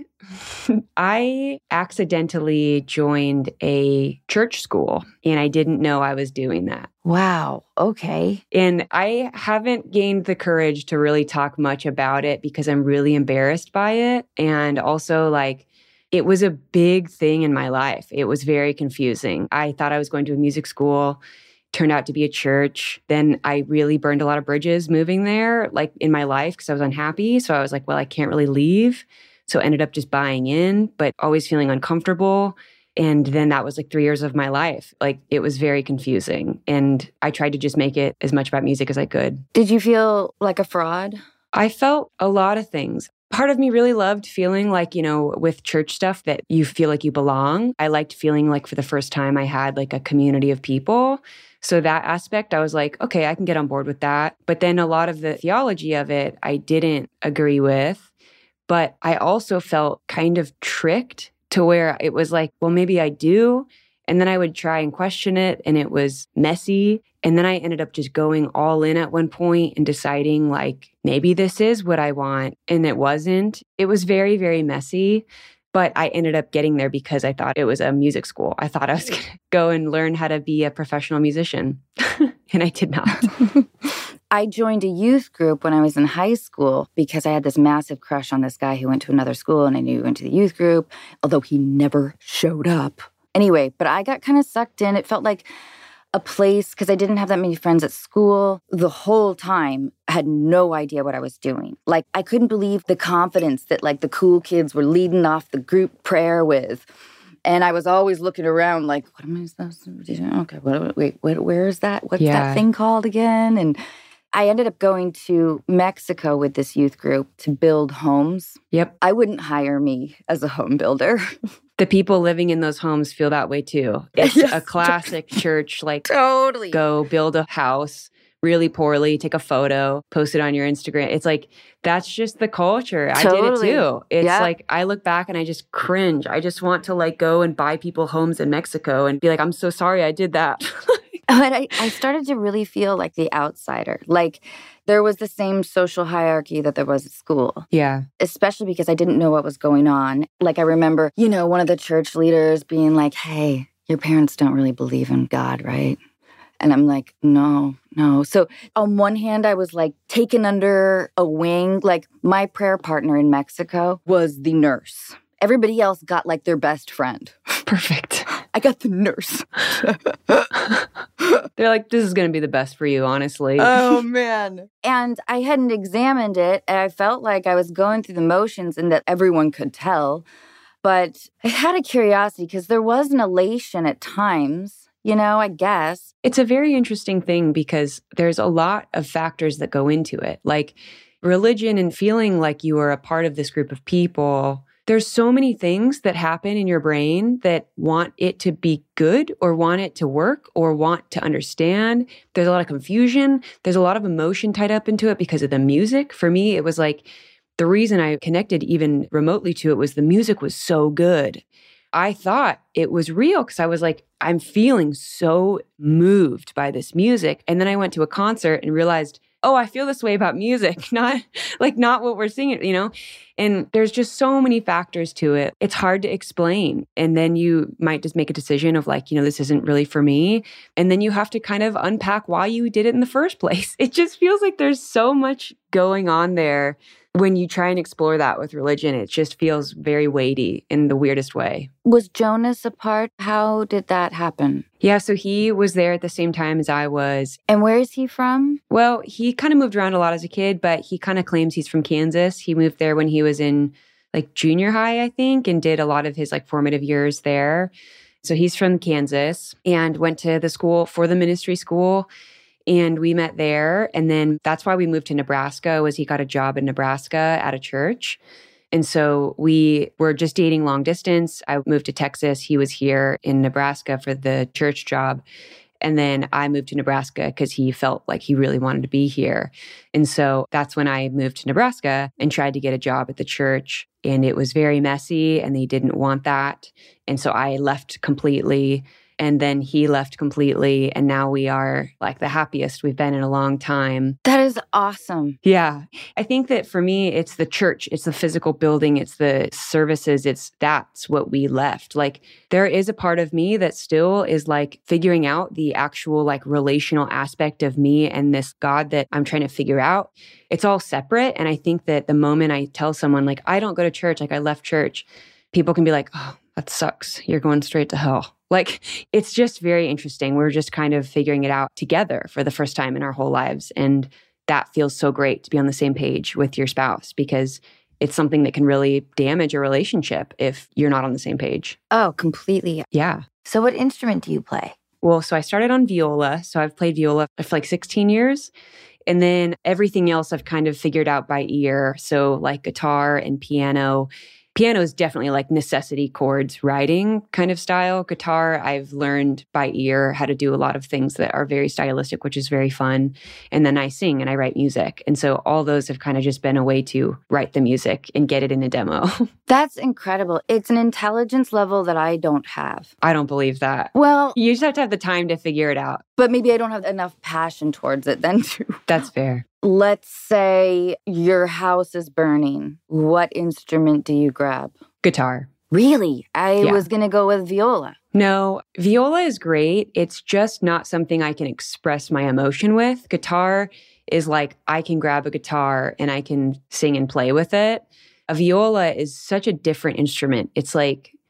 I accidentally joined a church school and I didn't know I was doing that. Wow. Okay. And I haven't gained the courage to really talk much about it because I'm really embarrassed by it. And also like, it was a big thing in my life. It was very confusing. I thought I was going to a music school. Turned out to be a church. Then I really burned a lot of bridges moving there, like in my life, because I was unhappy. So I was like, well, I can't really leave. So I ended up just buying in, but always feeling uncomfortable. And then that was like three years of my life. Like it was very confusing. And I tried to just make it as much about music as I could. Did you feel like a fraud? I felt a lot of things. Part of me really loved feeling like, you know, with church stuff that you feel like you belong. I liked feeling like for the first time I had like a community of people. So that aspect, I was like, okay, I can get on board with that. But then a lot of the theology of it, I didn't agree with. But I also felt kind of tricked to where it was like, well, maybe I do. And then I would try and question it and it was messy. And then I ended up just going all in at one point and deciding like, maybe this is what I want. And it wasn't. It was very, very messy. But I ended up getting there because I thought it was a music school. I thought I was going to go and learn how to be a professional musician. And I did not. I joined a youth group when I was in high school because I had this massive crush on this guy who went to another school and I knew he went to the youth group, although he never showed up. Anyway, but I got kind of sucked in. It felt like a place, because I didn't have that many friends at school. The whole time, I had no idea what I was doing. Like, I couldn't believe the confidence that, like, the cool kids were leading off the group prayer with. And I was always looking around like, what am I supposed to do? Okay, what, wait, wait, where is that? What's yeah. that thing called again? And I ended up going to Mexico with this youth group to build homes. Yep. I wouldn't hire me as a home builder. The people living in those homes feel that way too. It's yes. a classic church, like, totally. Go build a house really poorly, take a photo, post it on your Instagram. It's like, that's just the culture. Totally. I did it too. It's yeah. like, I look back and I just cringe. I just want to like go and buy people homes in Mexico and be like, I'm so sorry I did that. But I, I started to really feel like the outsider. Like, there was the same social hierarchy that there was at school. Yeah. Especially because I didn't know what was going on. Like, I remember, you know, one of the church leaders being like, hey, your parents don't really believe in God, right? And I'm like, no, no. So on one hand, I was like taken under a wing. Like, my prayer partner in Mexico was the nurse. Everybody else got like their best friend. Perfect. I got the nurse. They're like, this is going to be the best for you, honestly. Oh, man. And I hadn't examined it. And I felt like I was going through the motions and that everyone could tell. But I had a curiosity because there was an elation at times, you know, I guess. It's a very interesting thing because there's a lot of factors that go into it. Like religion and feeling like you are a part of this group of people. There's so many things that happen in your brain that want it to be good or want it to work or want to understand. There's a lot of confusion. There's a lot of emotion tied up into it because of the music. For me, it was like the reason I connected even remotely to it was the music was so good. I thought it was real because I was like, I'm feeling so moved by this music. And then I went to a concert and realized, oh, I feel this way about music, not like not what we're singing, you know? And there's just so many factors to it. It's hard to explain. And then you might just make a decision of like, you know, this isn't really for me. And then you have to kind of unpack why you did it in the first place. It just feels like there's so much going on there. When you try and explore that with religion, it just feels very weighty in the weirdest way. Was Jonas a part? How did that happen? Yeah, so he was there at the same time as I was. And where is he from? Well, he kind of moved around a lot as a kid, but he kind of claims he's from Kansas. He moved there when he was in like junior high, I think, and did a lot of his like formative years there. So he's from Kansas and went to the school for the ministry school. And we met there. And then that's why we moved to Nebraska, was he got a job in Nebraska at a church. And so we were just dating long distance. I moved to Texas. He was here in Nebraska for the church job. And then I moved to Nebraska because he felt like he really wanted to be here. And so that's when I moved to Nebraska and tried to get a job at the church. And it was very messy and they didn't want that. And so I left completely. And then he left completely. And now we are like the happiest we've been in a long time. That is awesome. Yeah. I think that for me, it's the church, it's the physical building, it's the services, it's that's what we left. Like there is a part of me that still is like figuring out the actual like relational aspect of me and this God that I'm trying to figure out. It's all separate. And I think that the moment I tell someone like, I don't go to church, like I left church, people can be like, oh, that sucks. You're going straight to hell. Like, it's just very interesting. We're just kind of figuring it out together for the first time in our whole lives. And that feels so great to be on the same page with your spouse because it's something that can really damage a relationship if you're not on the same page. Oh, completely. Yeah. So what instrument do you play? Well, so I started on viola. So I've played viola for like sixteen years. And then everything else I've kind of figured out by ear. So like guitar and piano. Piano is definitely like necessity chords writing kind of style. Guitar, I've learned by ear how to do a lot of things that are very stylistic, which is very fun. And then I sing and I write music. And so all those have kind of just been a way to write the music and get it in a demo. That's incredible. It's an intelligence level that I don't have. I don't believe that. Well, you just have to have the time to figure it out. But maybe I don't have enough passion towards it then too. That's fair. Let's say your house is burning. What instrument do you grab? Guitar. Really? I yeah. was going to go with viola. No, viola is great. It's just not something I can express my emotion with. Guitar is like, I can grab a guitar and I can sing and play with it. A viola is such a different instrument. It's like,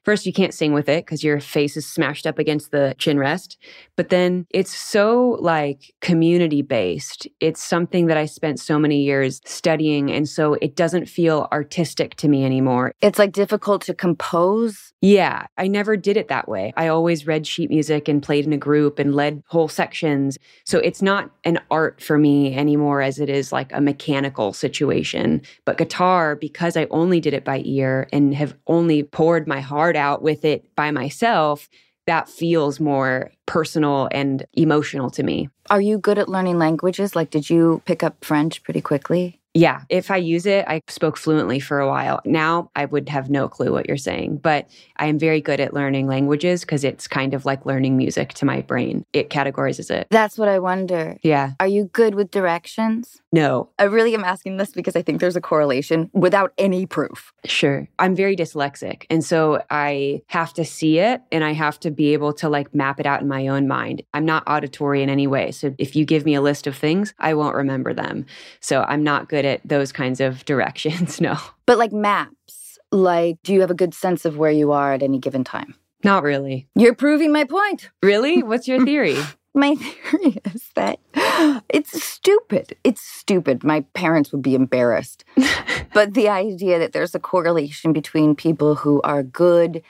First, you can't sing with it because your face is smashed up against the chin rest. But then it's so like community based. It's something that I spent so many years studying. And so it doesn't feel artistic to me anymore. It's like difficult to compose. Yeah, I never did it that way. I always read sheet music and played in a group and led whole sections. So it's not an art for me anymore as it is like a mechanical situation. But guitar, because I only did it by ear and have only poured my heart out with it by myself, that feels more personal and emotional to me. Are you good at learning languages? Like, did you pick up French pretty quickly? Yeah, if I use it, I spoke fluently for a while. Now I would have no clue what you're saying, but I am very good at learning languages because it's kind of like learning music to my brain. It categorizes it. That's what I wonder. Yeah. Are you good with directions? No. I really am asking this because I think there's a correlation without any proof. Sure. I'm very dyslexic. And so I have to see it and I have to be able to like map it out in my own mind. I'm not auditory in any way. So if you give me a list of things, I won't remember them. So I'm not good at those kinds of directions. No. But like maps, like, do you have a good sense of where you are at any given time? Not really. You're proving my point. Really? What's your theory? My theory is that it's stupid. It's stupid. My parents would be embarrassed. But the idea that there's a correlation between people who are good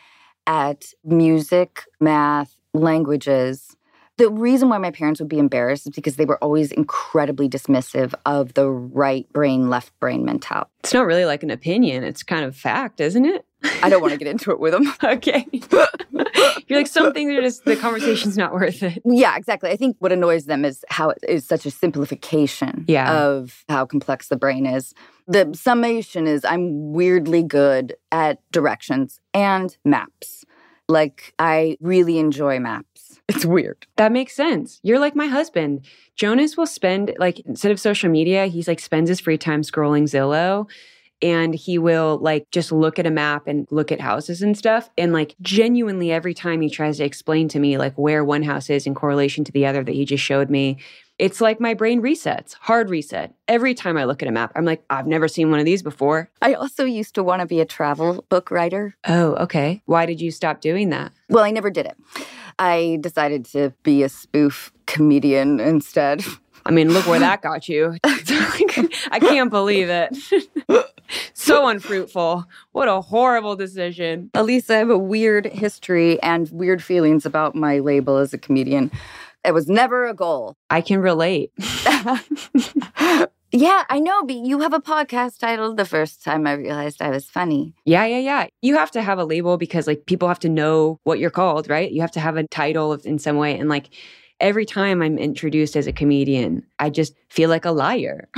at music, math, languages. The reason why my parents would be embarrassed is because they were always incredibly dismissive of the right brain, left brain mentality. It's not really like an opinion. It's kind of fact, isn't it? I don't want to get into it with them. Okay. You're like, some things are just, the conversation's not worth it. Yeah, exactly. I think what annoys them is how it is such a simplification yeah. of how complex the brain is. The summation is I'm weirdly good at directions and maps. Like, I really enjoy maps. It's weird. That makes sense. You're like my husband. Jonas will spend, like, instead of social media, he's like spends his free time scrolling Zillow. And he will like just look at a map and look at houses and stuff. And like genuinely every time he tries to explain to me like where one house is in correlation to the other that he just showed me, it's like my brain resets, hard reset. Every time I look at a map, I'm like, I've never seen one of these before. I also used to want to be a travel book writer. Oh, okay. Why did you stop doing that? Well, I never did it. I decided to be a spoof comedian instead. I mean, look where that got you. I can't believe it. So unfruitful. What a horrible decision. Elise, I have a weird history and weird feelings about my label as a comedian. It was never a goal. I can relate. Yeah, I know, but you have a podcast titled The First Time I Realized I Was Funny. Yeah, yeah, yeah. You have to have a label because like people have to know what you're called, right? You have to have a title in some way. And like every time I'm introduced as a comedian, I just feel like a liar.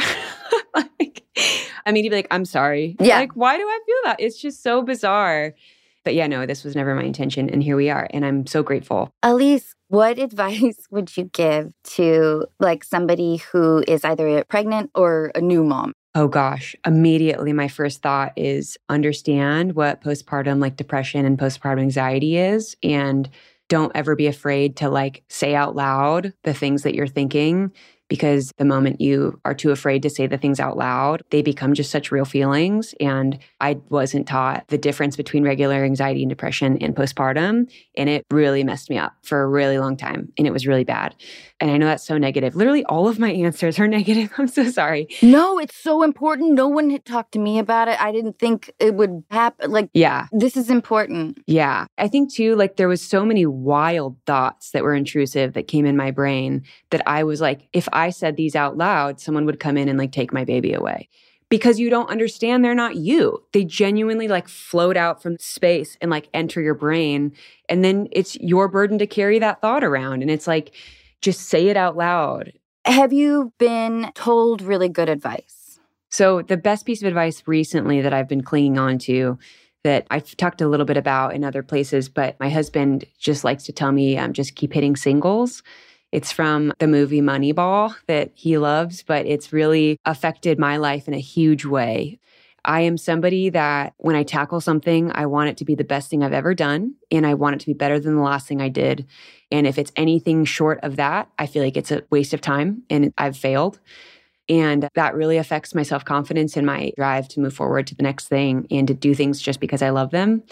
Like, I mean, you'd be like, I'm sorry. Yeah. Like, why do I feel that? It's just so bizarre. But yeah, no, this was never my intention. And here we are. And I'm so grateful. Elise, what advice would you give to like somebody who is either pregnant or a new mom? Oh gosh, immediately my first thought is understand what postpartum like depression and postpartum anxiety is. And don't ever be afraid to like say out loud the things that you're thinking. Because the moment you are too afraid to say the things out loud, they become just such real feelings. And I wasn't taught the difference between regular anxiety and depression and postpartum. And it really messed me up for a really long time. And it was really bad. And I know that's so negative. Literally all of my answers are negative. I'm so sorry. No, it's so important. No one had talked to me about it. I didn't think it would happen. Like, yeah, this is important. Yeah. I think too, like there was so many wild thoughts that were intrusive that came in my brain that I was like, if I said these out loud, someone would come in and like take my baby away. Because you don't understand they're not you. They genuinely like float out from space and like enter your brain. And then it's your burden to carry that thought around. And it's like, just say it out loud. Have you been told really good advice? So the best piece of advice recently that I've been clinging on to that I've talked a little bit about in other places, but my husband just likes to tell me, um, just keep hitting singles. It's from the movie Moneyball that he loves, but it's really affected my life in a huge way. I am somebody that when I tackle something, I want it to be the best thing I've ever done, and I want it to be better than the last thing I did. And if it's anything short of that, I feel like it's a waste of time and I've failed. And that really affects my self-confidence and my drive to move forward to the next thing and to do things just because I love them.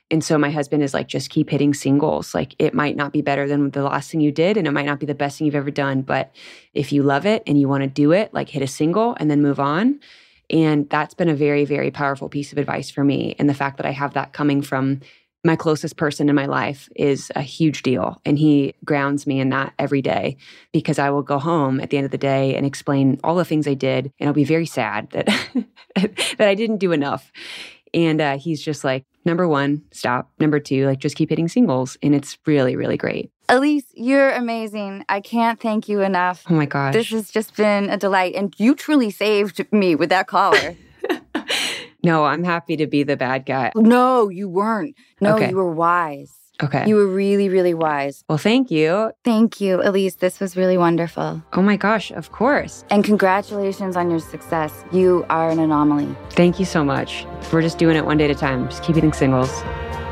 And so my husband is like, just keep hitting singles. Like, it might not be better than the last thing you did, and it might not be the best thing you've ever done. But if you love it and you want to do it, like, hit a single and then move on. And that's been a very, very powerful piece of advice for me. And the fact that I have that coming from my closest person in my life is a huge deal. And he grounds me in that every day, because I will go home at the end of the day and explain all the things I did. And I'll be very sad that, that I didn't do enough. And uh, he's just like, number one, stop. Number two, like, just keep hitting singles. And it's really, really great. Elise, you're amazing. I can't thank you enough. Oh my gosh. This has just been a delight. And you truly saved me with that caller. No, I'm happy to be the bad guy. No, you weren't. No, Okay. you were wise. Okay. You were really, really wise. Well, thank you. Thank you, Elise. This was really wonderful. Oh my gosh, of course. And congratulations on your success. You are an anomaly. Thank you so much. We're just doing it one day at a time. Just keep hitting singles.